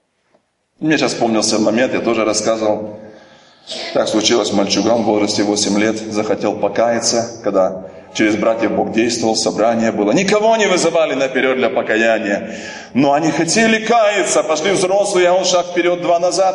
Мне сейчас вспомнился момент, я тоже рассказывал. Так случилось, мальчуган в возрасте 8 лет захотел покаяться, когда через братьев Бог действовал, собрание было. Никого не вызывали наперед для покаяния. Но они хотели каяться, пошли взрослые, а он шаг вперед, 2 назад.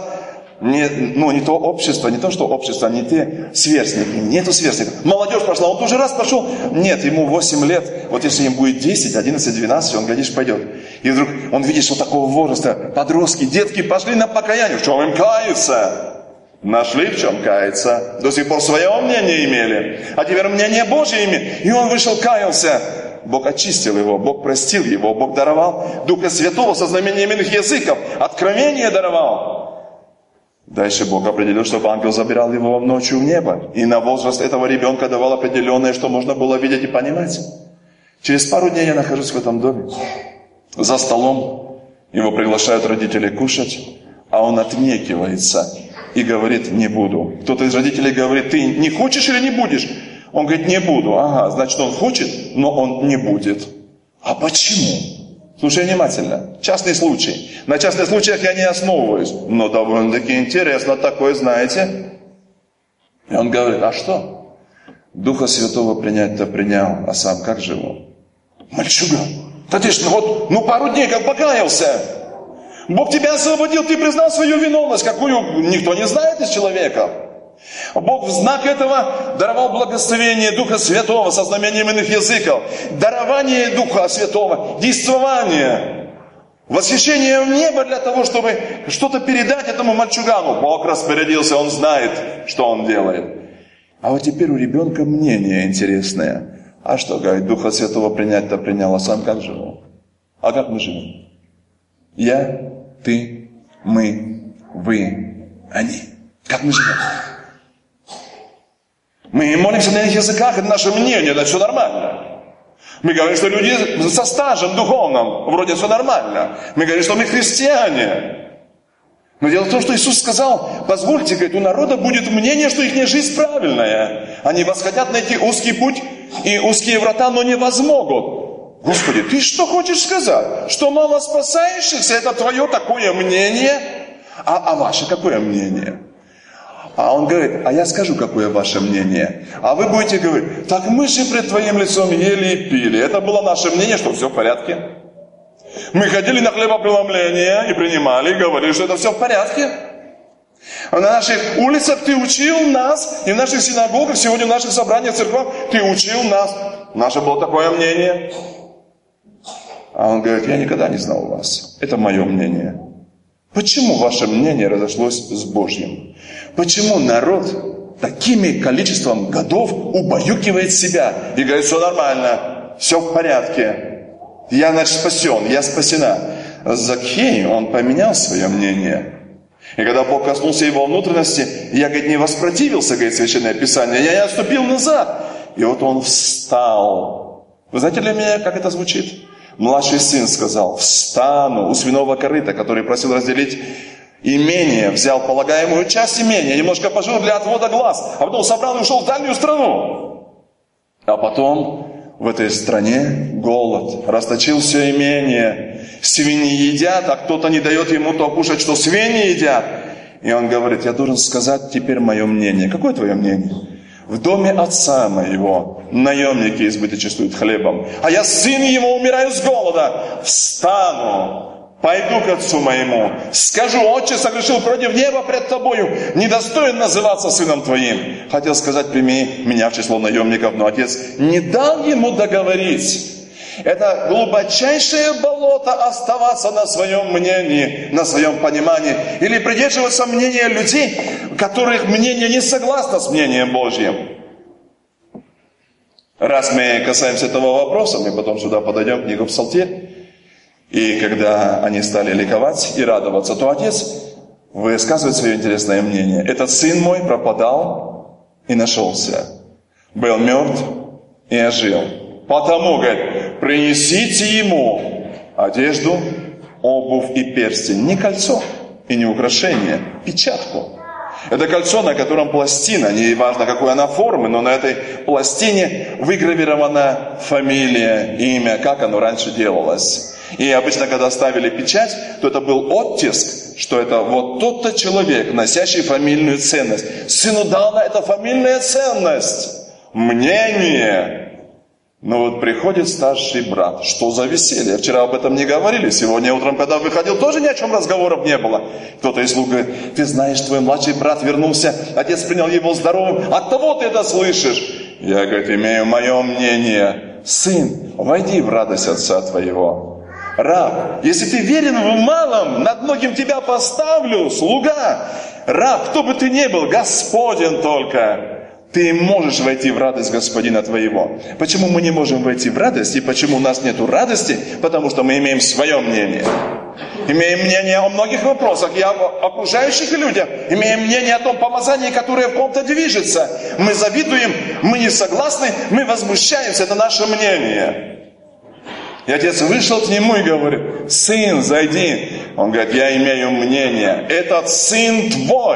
Не то общество, не то, что общество, не те сверстники, нету сверстников. Молодежь пошла, он тоже раз пошел. Нет, ему 8 лет, вот если им будет 10, 11, 12, он, глядишь, пойдет. И вдруг он видит, что такого возраста подростки, детки пошли на покаяние. В чем им каяться? Нашли в чем каяться. До сих пор свое мнение имели. А теперь мнение Божье имели. И он вышел, каялся. Бог очистил его, Бог простил его, Бог даровал Духа Святого со знамением иных языков. Откровение даровал. Дальше Бог определил, чтобы ангел забирал его ночью в небо. И на возраст этого ребенка давал определенное, что можно было видеть и понимать. Через пару дней я нахожусь в этом доме. За столом его приглашают родители кушать, а он отнекивается и говорит: не буду. Кто-то из родителей говорит: ты не хочешь или не будешь? Он говорит: не буду. Ага, значит, он хочет, но он не будет. А почему? Слушай внимательно. Частный случай. На частных случаях я не основываюсь. Но довольно-таки интересно такое, знаете. И он говорит: а что? Духа Святого принять-то принял, а сам как живу? Мальчуган, да ты ж пару дней как покаялся. Бог тебя освободил, ты признал свою виновность, какую никто не знает из человека. Бог в знак этого даровал благословение Духа Святого со знамением иных языков. Дарование Духа Святого, действование, восхищение в небо для того, чтобы что-то передать этому мальчугану. Бог распорядился, он знает, что он делает. А вот теперь у ребенка мнение интересное. А что, говорит, Духа Святого принять-то принял, а сам как живу? А как мы живем? Я, ты, мы, вы, они. Как мы живем? Мы молимся на иных языках, это наше мнение, это все нормально. Мы говорим, что люди со стажем духовным, вроде все нормально. Мы говорим, что мы христиане. Но дело в том, что Иисус сказал: позвольте, говорит, у народа будет мнение, что их жизнь правильная. Они восхотят найти узкий путь и узкие врата, но не возмогут. Господи, ты что хочешь сказать? Что мало спасающихся, это твое такое мнение? А ваше какое мнение? А он говорит: а я скажу, какое ваше мнение. А вы будете говорить: так мы же пред твоим лицом ели и пили. Это было наше мнение, что все в порядке. Мы ходили на хлебопреломление и принимали, и говорили, что это все в порядке. На наших улицах ты учил нас, и в наших синагогах, сегодня в наших собраниях, церквах, ты учил нас. Наше было такое мнение. А он говорит: я никогда не знал вас. Это мое мнение. Почему ваше мнение разошлось с Божьим? Почему народ таким количеством годов убаюкивает себя и говорит: все нормально, все в порядке. Я, значит, спасен, я спасена. Закхей, он поменял свое мнение. И когда Бог коснулся его внутренности, я, говорит, не воспротивился, говорит Священное Писание, я не отступил назад. И вот он встал. Вы знаете для меня, как это звучит? Младший сын сказал: встану у свиного корыта, который просил разделить имение, взял полагаемую часть имения, немножко пожил для отвода глаз, а потом собрал и ушел в дальнюю страну. А потом в этой стране голод, расточил все имение, свиньи едят, а кто-то не дает ему то кушать, что свиньи едят. И он говорит: я должен сказать теперь мое мнение. Какое твое мнение? В доме отца моего наемники избыточествуют хлебом, а я, сын его, умираю с голода. Встану, пойду к отцу моему, скажу: отче, согрешил против неба пред тобою, недостоин называться сыном твоим. Хотел сказать: прими меня в число наемников, но отец не дал ему договорить. Это глубочайшее болото оставаться на своем мнении, на своем понимании, или придерживаться мнения людей, которых мнение не согласно с мнением Божьим. Раз мы касаемся этого вопроса, мы потом сюда подойдем к книгу Псалтирь, и когда они стали ликовать и радоваться, то отец высказывает свое интересное мнение. Этот сын мой пропадал и нашелся, был мертв и ожил. Потому, говорит, принесите ему одежду, обувь и перстень. Не кольцо и не украшение, печатку. Это кольцо, на котором пластина, не важно какой она формы, но на этой пластине выгравирована фамилия, имя, как оно раньше делалось. И обычно, когда ставили печать, то это был оттиск, что это вот тот-то человек, носящий фамильную ценность. Сыну дана эта фамильная ценность. Мнение. Но вот приходит старший брат. Что за веселье? Вчера об этом не говорили. Сегодня утром, когда выходил, тоже ни о чем разговоров не было. Кто-то из слуг говорит: ты знаешь, твой младший брат вернулся, отец принял его здоровым. От того ты это слышишь. Я, говорит, имею мое мнение. Сын, войди в радость отца твоего. Раб, если ты верен в малом, над многим тебя поставлю. Слуга, раб, кто бы ты ни был, Господен только. Ты можешь войти в радость Господина твоего. Почему мы не можем войти в радость? И почему у нас нет радости? Потому что мы имеем свое мнение. Имеем мнение о многих вопросах и об окружающих людях. Имеем мнение о том помазании, которое в ком-то движется. Мы завидуем, мы не согласны, мы возмущаемся. Это наше мнение. И отец вышел к нему и говорит: сын, зайди. Он говорит: я имею мнение. Этот сын твой.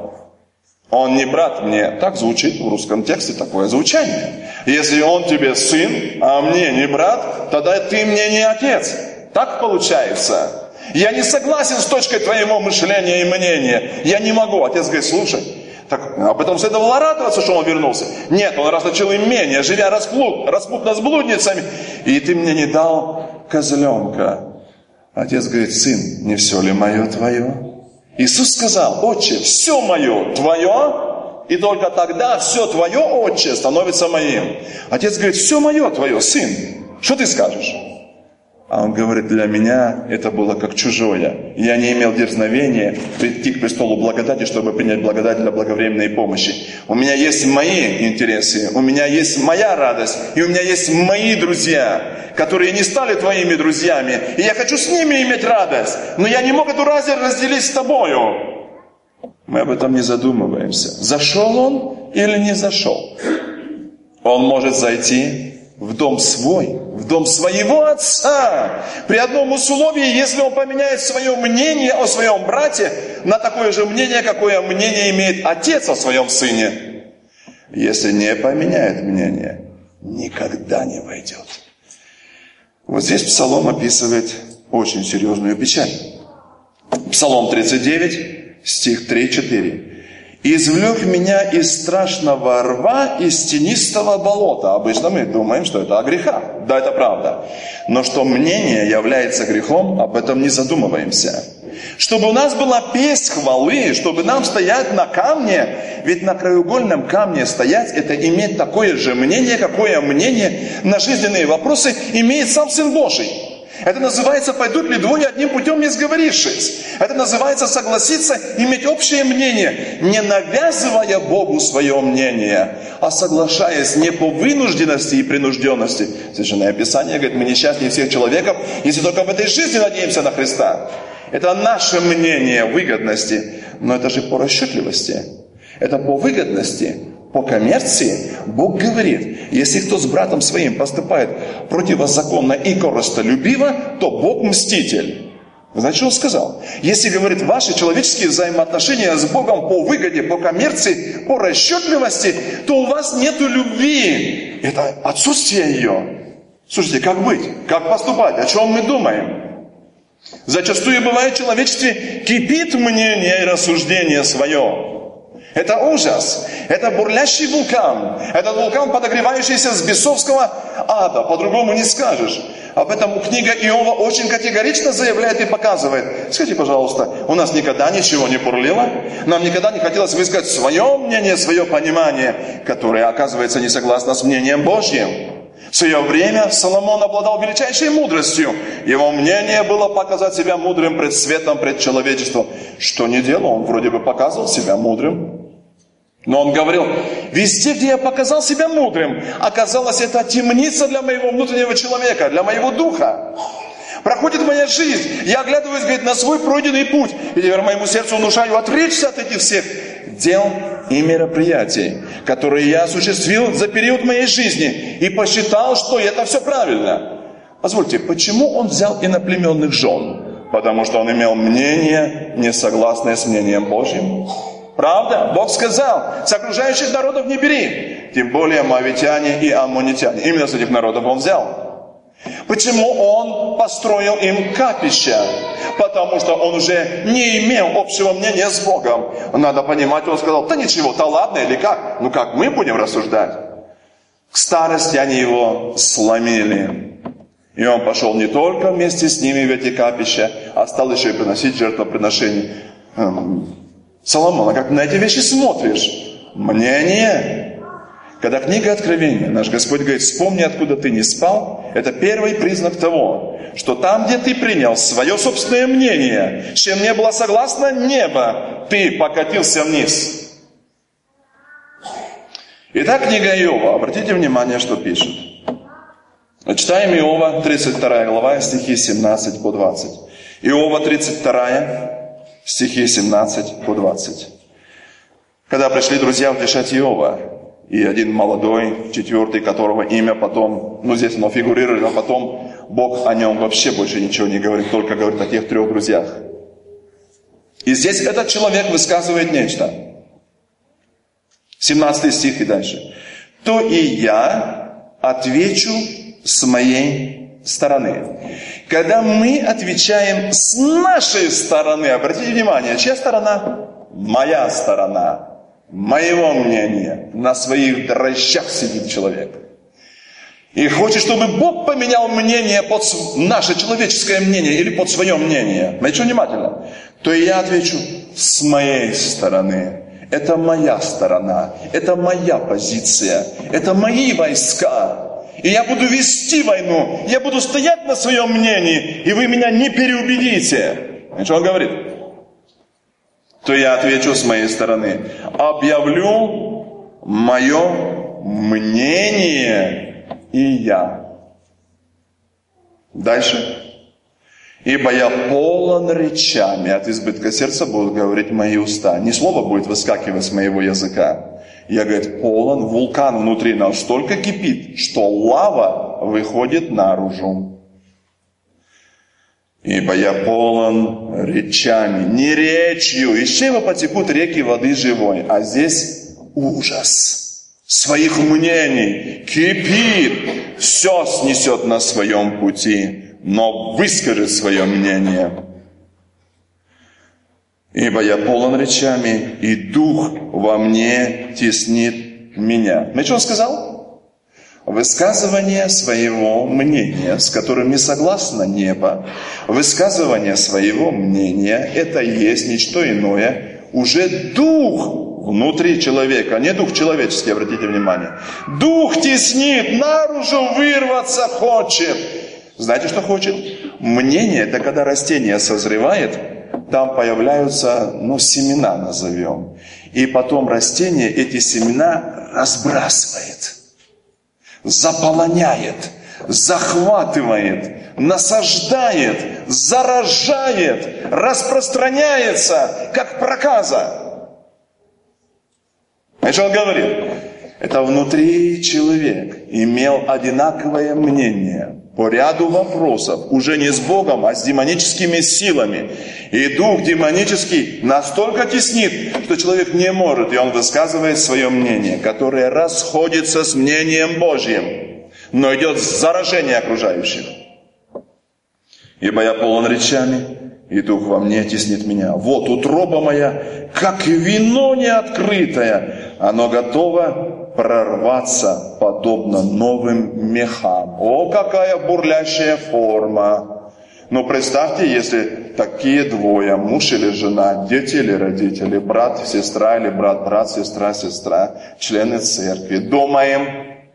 Он не брат мне. Так звучит в русском тексте такое звучание. Если он тебе сын, а мне не брат, тогда ты мне не отец. Так получается. Я не согласен с точкой твоего мышления и мнения. Я не могу. Отец говорит: слушай, так об этом следовало радоваться, что он вернулся. Нет, он расточил имение, живя распутно с блудницами. И ты мне не дал козленка. Отец говорит: сын, не все ли мое твое? Иисус сказал: отче, все мое твое, и только тогда все твое, отче, становится моим. Отец говорит: все мое твое, сын, что ты скажешь? А он говорит: для меня это было как чужое. Я не имел дерзновения прийти к престолу благодати, чтобы принять благодать для благовременной помощи. У меня есть мои интересы, у меня есть моя радость, и у меня есть мои друзья, которые не стали твоими друзьями. И я хочу с ними иметь радость, но я не мог эту радость разделить с тобою. Мы об этом не задумываемся. Зашел он или не зашел? Он может зайти в дом свой, в дом своего отца. При одном условии, если он поменяет свое мнение о своем брате на такое же мнение, какое мнение имеет отец о своем сыне. Если не поменяет мнение, никогда не войдет. Вот здесь Псалом описывает очень серьезную печаль. Псалом 39, стих 3-4. «Извлек меня из страшного рва, из тенистого болота». Обычно мы думаем, что это о грехах. Да, это правда. Но что мнение является грехом, об этом не задумываемся. Чтобы у нас была песнь хвалы, чтобы нам стоять на камне, ведь на краеугольном камне стоять, это иметь такое же мнение, какое мнение на жизненные вопросы имеет сам Сын Божий. Это называется «пойдут ли двое одним путем, не сговорившись». Это называется согласиться, иметь общее мнение, не навязывая Богу свое мнение, а соглашаясь не по вынужденности и принужденности. Священное Писание говорит, мы несчастнее всех человеков, если только в этой жизни надеемся на Христа. Это наше мнение выгодности, но это же по расчетливости. Это по выгодности. По коммерции Бог говорит, если кто с братом своим поступает противозаконно и корыстолюбиво, то Бог мститель. Знаете, что он сказал? Если, говорит, ваши человеческие взаимоотношения с Богом по выгоде, по коммерции, по расчетливости, то у вас нету любви. Это отсутствие ее. Слушайте, как быть? Как поступать? О чем мы думаем? Зачастую бывает в человечестве кипит мнение и рассуждение свое. Это ужас. Это бурлящий вулкан. Это вулкан, подогревающийся с бесовского ада. По-другому не скажешь. Об этом книга Иова очень категорично заявляет и показывает. Скажите, пожалуйста, у нас никогда ничего не бурлило? Нам никогда не хотелось высказать свое мнение, свое понимание, которое, оказывается, не согласно с мнением Божьим. В свое время Соломон обладал величайшей мудростью. Его мнение было показать себя мудрым пред светом, пред человечеством. Что не делал, он вроде бы показывал себя мудрым. Но он говорил, везде, где я показал себя мудрым, оказалось, это темница для моего внутреннего человека, для моего духа. Проходит моя жизнь, я оглядываюсь, говорит, на свой пройденный путь, и теперь моему сердцу внушаю отречься от этих всех дел и мероприятий, которые я осуществил за период моей жизни, и посчитал, что это все правильно. Позвольте, почему он взял иноплеменных жен? Потому что он имел мнение, не согласное с мнением Божьим. Правда? Бог сказал, с окружающих народов не бери. Тем более моавитяне и аммонитяне. Именно с этих народов он взял. Почему он построил им капища? Потому что он уже не имел общего мнения с Богом. Надо понимать, он сказал, да ничего, да ладно или как? Ну как мы будем рассуждать? К старости они его сломили. И он пошел не только вместе с ними в эти капища, а стал еще и приносить жертвоприношения. Соломон, а как на эти вещи смотришь? Мнение. Когда книга Откровения, наш Господь говорит, вспомни, откуда ты не спал, это первый признак того, что там, где ты принял свое собственное мнение, с чем не было согласно небо, ты покатился вниз. Итак, книга Иова, обратите внимание, что пишет. Читаем Иова, 32 глава, стихи 17 по 20. Иова, 32 стихи 17 по 20. Когда пришли друзья утешать Иова, и один молодой, четвертый, которого имя потом, здесь оно фигурирует, а потом Бог о нем вообще больше ничего не говорит, только говорит о тех трех друзьях. И здесь этот человек высказывает нечто. 17 стих и дальше. То и я отвечу с моей стороны. Когда мы отвечаем с нашей стороны, обратите внимание, чья сторона? Моя сторона. Моего мнения. На своих дрожжах сидит человек. И хочет, чтобы Бог поменял мнение под наше человеческое мнение или под свое мнение. Смотрите внимательно. То и я отвечу с моей стороны. Это моя сторона. Это моя позиция. Это мои войска. И я буду вести войну. Я буду стоять на своем мнении. И вы меня не переубедите. И что он говорит? То я отвечу с моей стороны. Объявлю мое мнение и я. Дальше. Ибо я полон речами, от избытка сердца будут говорить мои уста. Ни слова будет выскакивать с моего языка. Я, говорит, полон, вулкан внутри настолько кипит, что лава выходит наружу. Ибо я полон речами, не речью. Из чего потекут реки воды живой? А здесь ужас своих мнений. Кипит, все снесет на своем пути, но выскажет свое мнение. Ибо я полон речами, и дух во мне теснит меня. Знаете, что он сказал? Высказывание своего мнения, с которым не согласно небо, высказывание своего мнения, это и есть ничто иное, уже дух внутри человека, не дух человеческий, обратите внимание. Дух теснит, наружу вырваться хочет. Знаете, что хочет? Мнение, это когда растение созревает, там появляются, семена назовем. И потом растение эти семена разбрасывает, заполоняет, захватывает, насаждает, заражает, распространяется, как проказа. Знаете, что он говорит? Это внутри человек имел одинаковое мнение по ряду вопросов, уже не с Богом, а с демоническими силами. И дух демонический настолько теснит, что человек не может, и он высказывает свое мнение, которое расходится с мнением Божьим, но идет заражение окружающих. Ибо я полон речами, и дух во мне теснит меня. Вот утроба моя, как вино неоткрытое, оно готово прорваться, подобно новым мехам. О, какая бурлящая форма! Но представьте, если такие двое, муж или жена, дети или родители, брат, сестра или брат, сестра, члены церкви, думаем,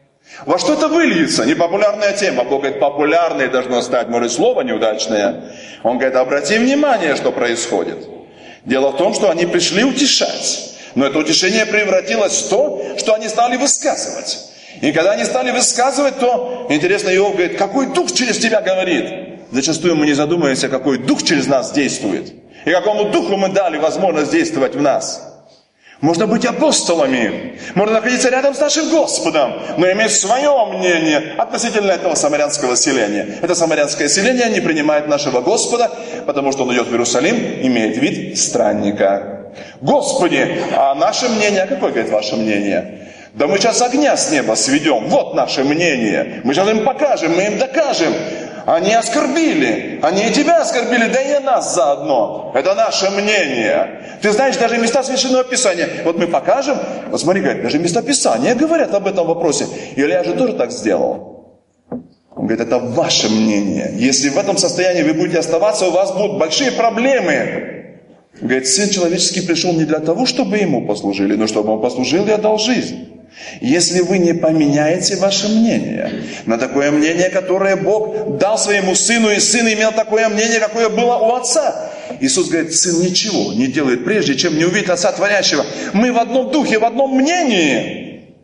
во что это выльется? Непопулярная тема. Бог говорит, популярной должно стать, может, слово неудачное. Он говорит, обрати внимание, что происходит. Дело в том, что они пришли утешать. Но это утешение превратилось в то, что они стали высказывать. И когда они стали высказывать, то, интересно, Иов говорит, какой дух через тебя говорит? Зачастую мы не задумываемся, какой дух через нас действует. И какому духу мы дали возможность действовать в нас. Можно быть апостолами, можно находиться рядом с нашим Господом, но иметь свое мнение относительно этого самарянского селения. Это самарянское селение не принимает нашего Господа, потому что он идет в Иерусалим, имеет вид странника. Господи, а наше мнение, какое, говорит, ваше мнение? Да мы сейчас огня с неба сведем, вот наше мнение. Мы сейчас им покажем, мы им докажем. Они оскорбили, они и тебя оскорбили, да и нас заодно. Это наше мнение. Ты знаешь, даже места Священного Писания. Вот мы покажем, вот смотри, говорит, даже места Писания говорят об этом вопросе. Илья же тоже так сделал. Он говорит, это ваше мнение. Если в этом состоянии вы будете оставаться, у вас будут большие проблемы. Говорит, Сын Человеческий пришел не для того, чтобы Ему послужили, но чтобы Он послужил и отдал жизнь. Если вы не поменяете ваше мнение на такое мнение, которое Бог дал своему Сыну, и Сын имел такое мнение, какое было у Отца. Иисус говорит, Сын ничего не делает прежде, чем не увидит Отца Творящего. Мы в одном духе, в одном мнении.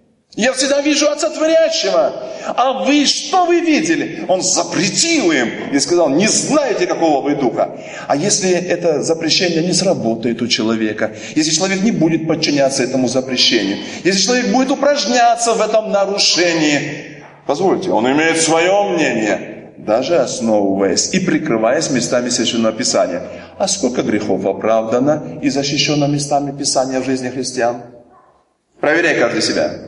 Я всегда вижу Отца Творящего. А вы, что вы видели? Он запретил им и сказал, не знаете, какого вы духа. А если это запрещение не сработает у человека, если человек не будет подчиняться этому запрещению, если человек будет упражняться в этом нарушении, позвольте, он имеет свое мнение, даже основываясь и прикрываясь местами Священного Писания. А сколько грехов оправдано и защищено местами Писания в жизни христиан? Проверяй каждый себя.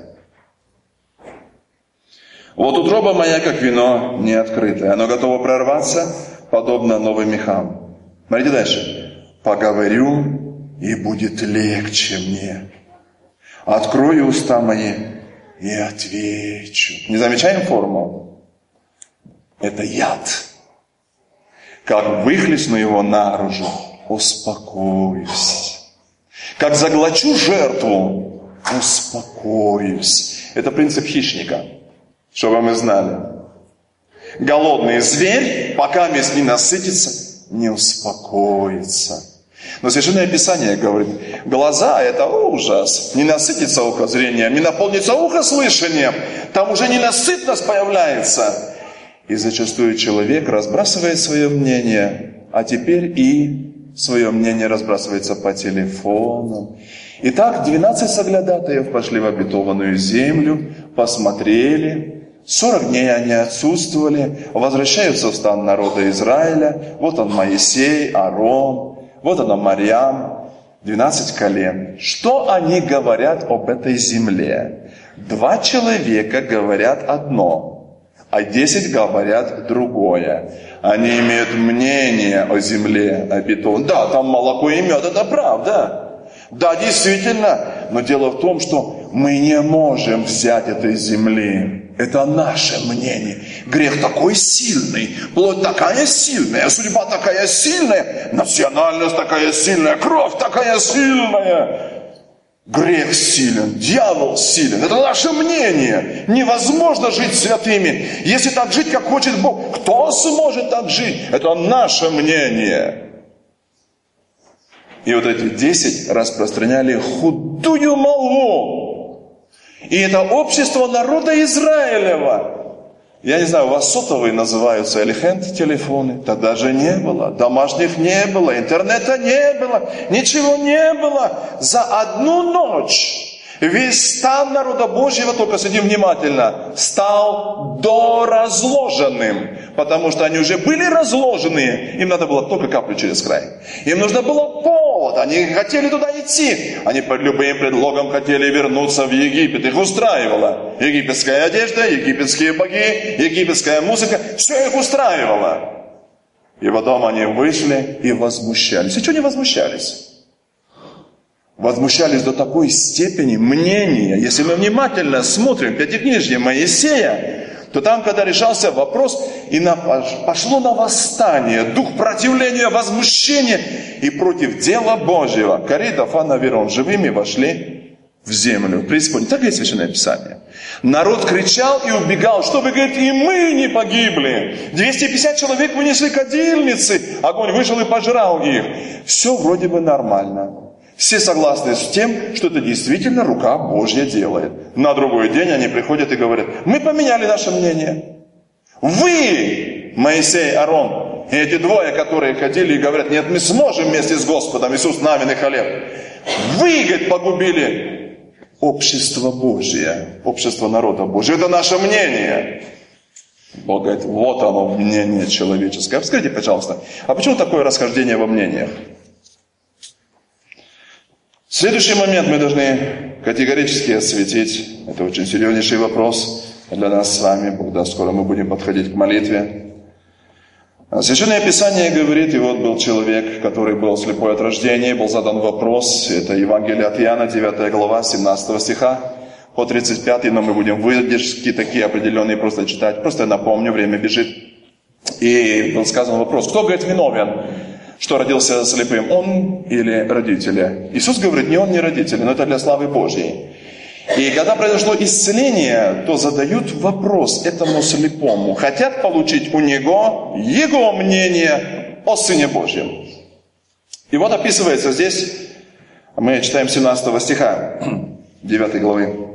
Вот утроба моя, как вино неоткрытое. Оно готово прорваться, подобно новым мехам. Смотрите дальше. Поговорю, и будет легче мне. Открою уста мои и отвечу. Не замечаем форму? Это яд. Как выхлестну его наружу, успокоюсь. Как заглочу жертву, успокоюсь. Это принцип хищника. Чтобы мы знали. Голодный зверь, пока не насытится, не успокоится. Но Священное Писание говорит, глаза – это ужас. Не насытится ухо зрением, не наполнится ухо слышанием. Там уже ненасытность появляется. И зачастую человек разбрасывает свое мнение, а теперь и свое мнение разбрасывается по телефонам. Итак, 12 соглядатаев пошли в обетованную землю, посмотрели. 40 дней они отсутствовали, возвращаются в стан народа Израиля. Вот он Моисей, Аарон, вот она Марьям, 12 колен. Что они говорят об этой земле? 2 человека говорят одно, а 10 говорят другое. Они имеют мнение о земле обетованной. Да, там молоко и мед, это правда. Да, действительно, но дело в том, что мы не можем взять этой земли. Это наше мнение. Грех такой сильный, плоть такая сильная, судьба такая сильная, национальность такая сильная, кровь такая сильная. Грех силен, дьявол силен. Это наше мнение. Невозможно жить святыми. Если так жить, как хочет Бог, кто сможет так жить? Это наше мнение. И вот эти 10 распространяли худую молву. И это общество народа Израилева. Я не знаю, у вас сотовые называются или хенд-телефоны. Тогда же не было. Домашних не было, интернета не было, ничего не было. За одну ночь весь стан народа Божьего, только следи внимательно, стал доразложенным. Потому что они уже были разложенные. Им надо было только каплю через край. Им нужно было повод. Они хотели туда идти. Они под любым предлогом хотели вернуться в Египет. Их устраивала египетская одежда, египетские боги, египетская музыка. Все их устраивало. И потом они вышли и возмущались. И что не возмущались? Возмущались до такой степени мнения. Если мы внимательно смотрим Пятикнижье Моисея, то там, когда решался вопрос, и пошло на восстание, дух противления, возмущения, и против дела Божьего Кори, Дафан, Аверон живыми вошли в землю, в преисподнюю. Так есть Священное Писание. Народ кричал и убегал, чтобы, говорит, и мы не погибли. 250 человек вынесли кадильницы, огонь вышел и пожрал их. Все вроде бы нормально. Все согласны с тем, что это действительно рука Божья делает. На другой день они приходят и говорят, мы поменяли наше мнение. Вы, Моисей, Аарон, и эти двое, которые ходили и говорят, нет, мы сможем вместе с Господом, Иисус Навин и Халев. Вы, говорит, погубили общество Божье, общество народа Божьего. Это наше мнение. Бог говорит, вот оно, мнение человеческое. Скажите, пожалуйста, а почему такое расхождение во мнениях? Следующий момент мы должны категорически осветить. Это очень серьезнейший вопрос для нас с вами. Бог даст, скоро мы будем подходить к молитве. Священное Писание говорит, и вот был человек, который был слепой от рождения, был задан вопрос. Это Евангелие от Иоанна, 9 глава, 17 стиха по 35, но мы будем выдержки такие определенные просто читать. Просто я напомню, время бежит. И был сказан вопрос, кто, говорит, виновен? Что родился слепым, он или родители? Иисус говорит, ни он, ни родители, но это для славы Божьей. И когда произошло исцеление, то задают вопрос этому слепому. Хотят получить у него его мнение о Сыне Божьем. И вот описывается здесь, мы читаем 17 стиха 9 главы.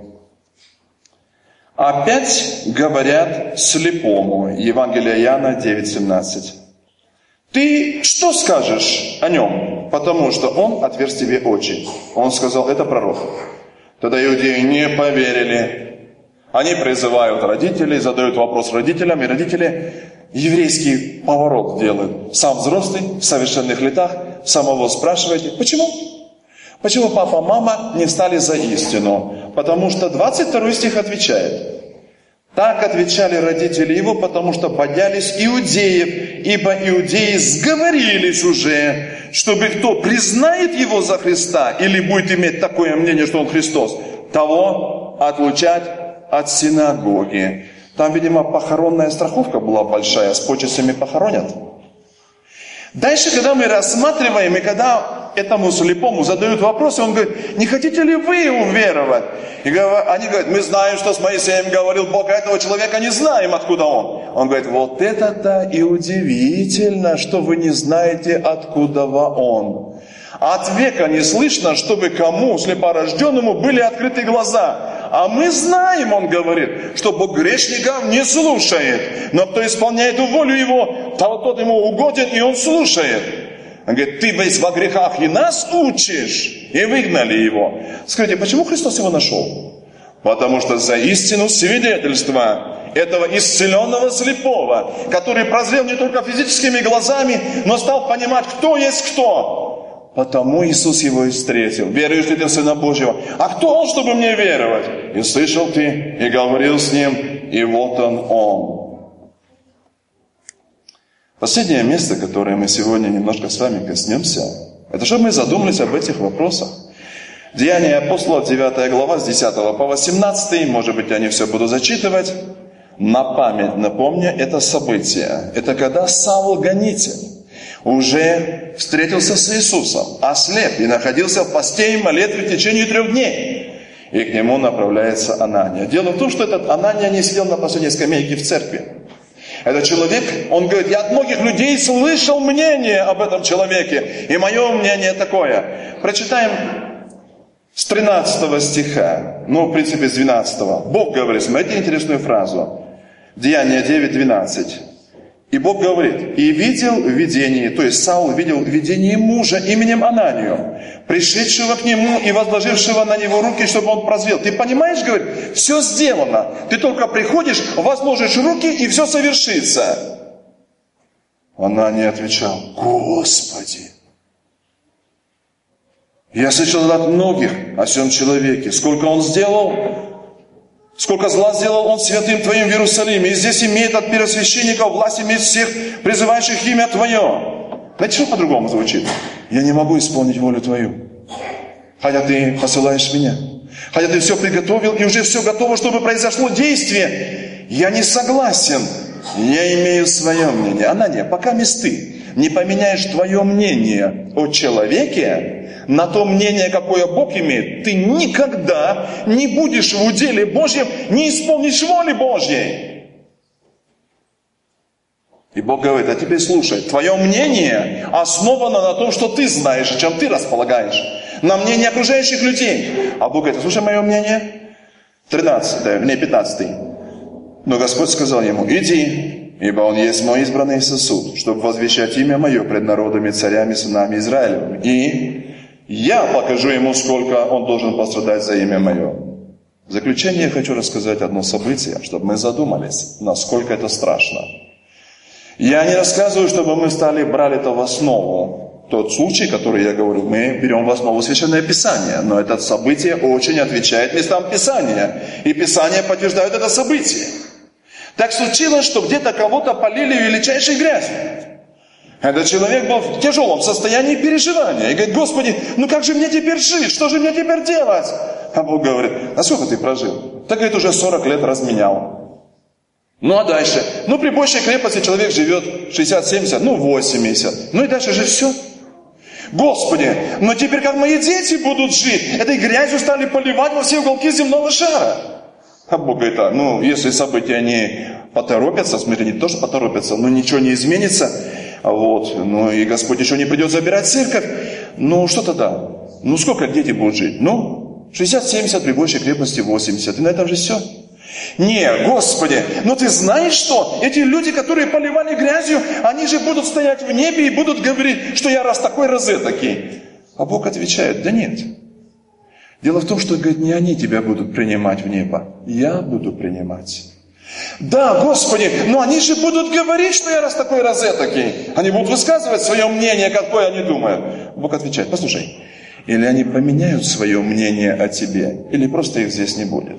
Опять говорят слепому, Евангелие Иоанна 9:17. Ты что скажешь о нем? Потому что он отверз тебе очи. Он сказал, это пророк. Тогда иудеи не поверили. Они призывают родителей, задают вопрос родителям, и родители еврейский поворот делают. Сам взрослый, в совершенных летах, самого спрашиваете, почему? Почему папа, мама не встали за истину? Потому что 22 стих отвечает. Так отвечали родители его, потому что боялись иудеев, ибо иудеи сговорились уже, чтобы кто признает его за Христа или будет иметь такое мнение, что он Христос, того отлучать от синагоги. Там, видимо, похоронная страховка была большая, с почестями похоронят. Дальше, когда мы рассматриваем, и когда этому слепому задают вопросы, он говорит, не хотите ли вы уверовать? И они говорят, мы знаем, что с Моисеем говорил Бог, а этого человека не знаем, откуда он. Он говорит, вот это-то и удивительно, что вы не знаете, откуда он. От века не слышно, чтобы кому, слепорожденному, были открыты глаза. А мы знаем, он говорит, что Бог грешников не слушает. Но кто исполняет волю его, тот ему угоден, и он слушает. Он говорит, ты весь во грехах и нас учишь. И выгнали его. Скажите, почему Христос его нашел? Потому что за истину свидетельства этого исцеленного слепого, который прозрел не только физическими глазами, но стал понимать, кто есть кто. Потому Иисус его и встретил. Веруешь ли ты в Сына Божьего? А кто он, чтобы мне веровать? И слышал ты, и говорил с ним, и вот он. Последнее место, которое мы сегодня немножко с вами коснемся, это чтобы мы задумались об этих вопросах. Деяния апостолов, 9 глава, с 10 по 18, может быть, я не все буду зачитывать. На память напомню это событие. Это когда Савл гонитель уже встретился с Иисусом, ослеп и находился в посте и молитве в течение 3 дней. И к нему направляется Анания. Дело в том, что этот Анания не сидел на последней скамейке в церкви. Этот человек, он говорит, я от многих людей слышал мнение об этом человеке, и мое мнение такое. Прочитаем с 13 стиха, в принципе, с 12. Бог говорит, смотрите интересную фразу. Деяния 9:12. И Бог говорит, и видел в видении, то есть Саул видел в видении мужа именем Ананию, пришедшего к нему и возложившего на него руки, чтобы он прозрел. Ты понимаешь, говорит, все сделано. Ты только приходишь, возложишь руки, и все совершится. Анания отвечал, Господи, я слышал от многих о сем человеке, сколько он сделал, сколько зла сделал он святым Твоим в Иерусалиме. И здесь имеет от первосвященников власть иметь всех, призывающих имя Твое. Знаете, что по-другому звучит? Я не могу исполнить волю Твою, хотя Ты посылаешь меня. Хотя Ты все приготовил, и уже все готово, чтобы произошло действие. Я не согласен. Я имею свое мнение. Анания, пока ты не поменяешь твое мнение о человеке на то мнение, какое Бог имеет, ты никогда не будешь в уделе Божьем, не исполнишь воли Божьей. И Бог говорит, а теперь слушай, твое мнение основано на том, что ты знаешь, чем ты располагаешь, на мнение окружающих людей. А Бог говорит, слушай мое мнение, 15. Но Господь сказал ему, иди, ибо он есть мой избранный сосуд, чтобы возвещать имя мое пред народами, царями, сынами Израилевыми. И я покажу ему, сколько он должен пострадать за имя мое. В заключение я хочу рассказать одно событие, чтобы мы задумались, насколько это страшно. Я не рассказываю, чтобы мы брали это в основу. Тот случай, который я говорю, мы берем в основу Священное Писание. Но это событие очень отвечает местам Писания. И Писание подтверждает это событие. Так случилось, что где-то кого-то полили величайшей грязью. Этот человек был в тяжелом состоянии переживания. И говорит, Господи, как же мне теперь жить? Что же мне теперь делать? А Бог говорит, а сколько ты прожил? Так, говорит, уже 40 лет разменял. А дальше? При большей крепости человек живет 60-70, 80. И дальше же все. Господи, теперь как мои дети будут жить? Этой грязью стали поливать во все уголки земного шара. А Бог говорит, если события не поторопятся, смотри, не то, что поторопятся, но ничего не изменится, и Господь еще не придет забирать церковь, что тогда? Сколько дети будут жить? 60-70, при большей крепости 80, и на этом же все. Не, Господи, ты знаешь что? Эти люди, которые поливали грязью, они же будут стоять в небе и будут говорить, что я раз такой, раз этакий. А Бог отвечает, да нет. Дело в том, что, говорит, не они тебя будут принимать в небо, я буду принимать. Да, Господи, но они же будут говорить, что я раз такой, раз этакий. Они будут высказывать свое мнение, какое они думают. Бог отвечает, послушай, или они поменяют свое мнение о тебе, или просто их здесь не будет.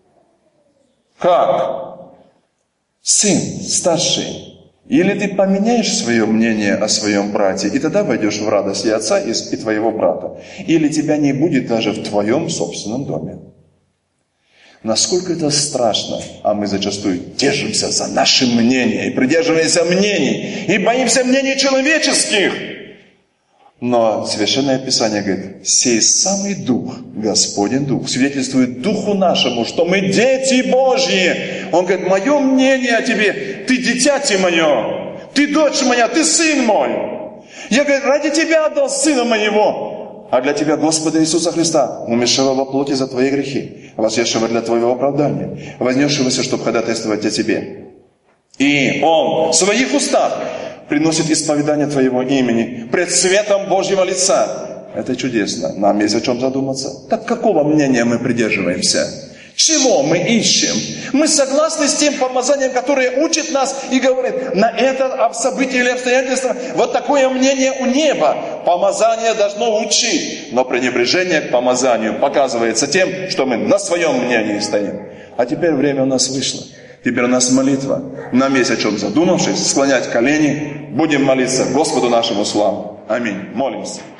Как? Сын старший. Или ты поменяешь свое мнение о своем брате, и тогда войдешь в радость и отца, и твоего брата. Или тебя не будет даже в твоем собственном доме. Насколько это страшно, а мы зачастую держимся за наше мнение, и придерживаемся мнений, и боимся мнений человеческих. Но Священное Писание говорит, сей самый Дух, Господень Дух, свидетельствует Духу нашему, что мы дети Божьи. Он говорит, мое мнение о тебе, ты дитяти мое, ты дочь моя, ты сын мой. Я, говорит, ради тебя отдал сына моего, а для тебя Господа Иисуса Христа, умершего во плоти за твои грехи, воскресшего для твоего оправдания, вознесшегося, чтобы ходатайствовать о тебе. И Он в своих устах приносит исповедание твоего имени пред светом Божьего лица. Это чудесно. Нам есть о чем задуматься. Так какого мнения мы придерживаемся? Чего мы ищем? Мы согласны с тем помазанием, которое учит нас и говорит, на это событие или обстоятельство, вот такое мнение у неба. Помазание должно учить. Но пренебрежение к помазанию показывается тем, что мы на своем мнении стоим. А теперь время у нас вышло. Теперь у нас молитва. Нам есть о чем задумавшись, склонять колени. Будем молиться Господу нашему славу. Аминь. Молимся.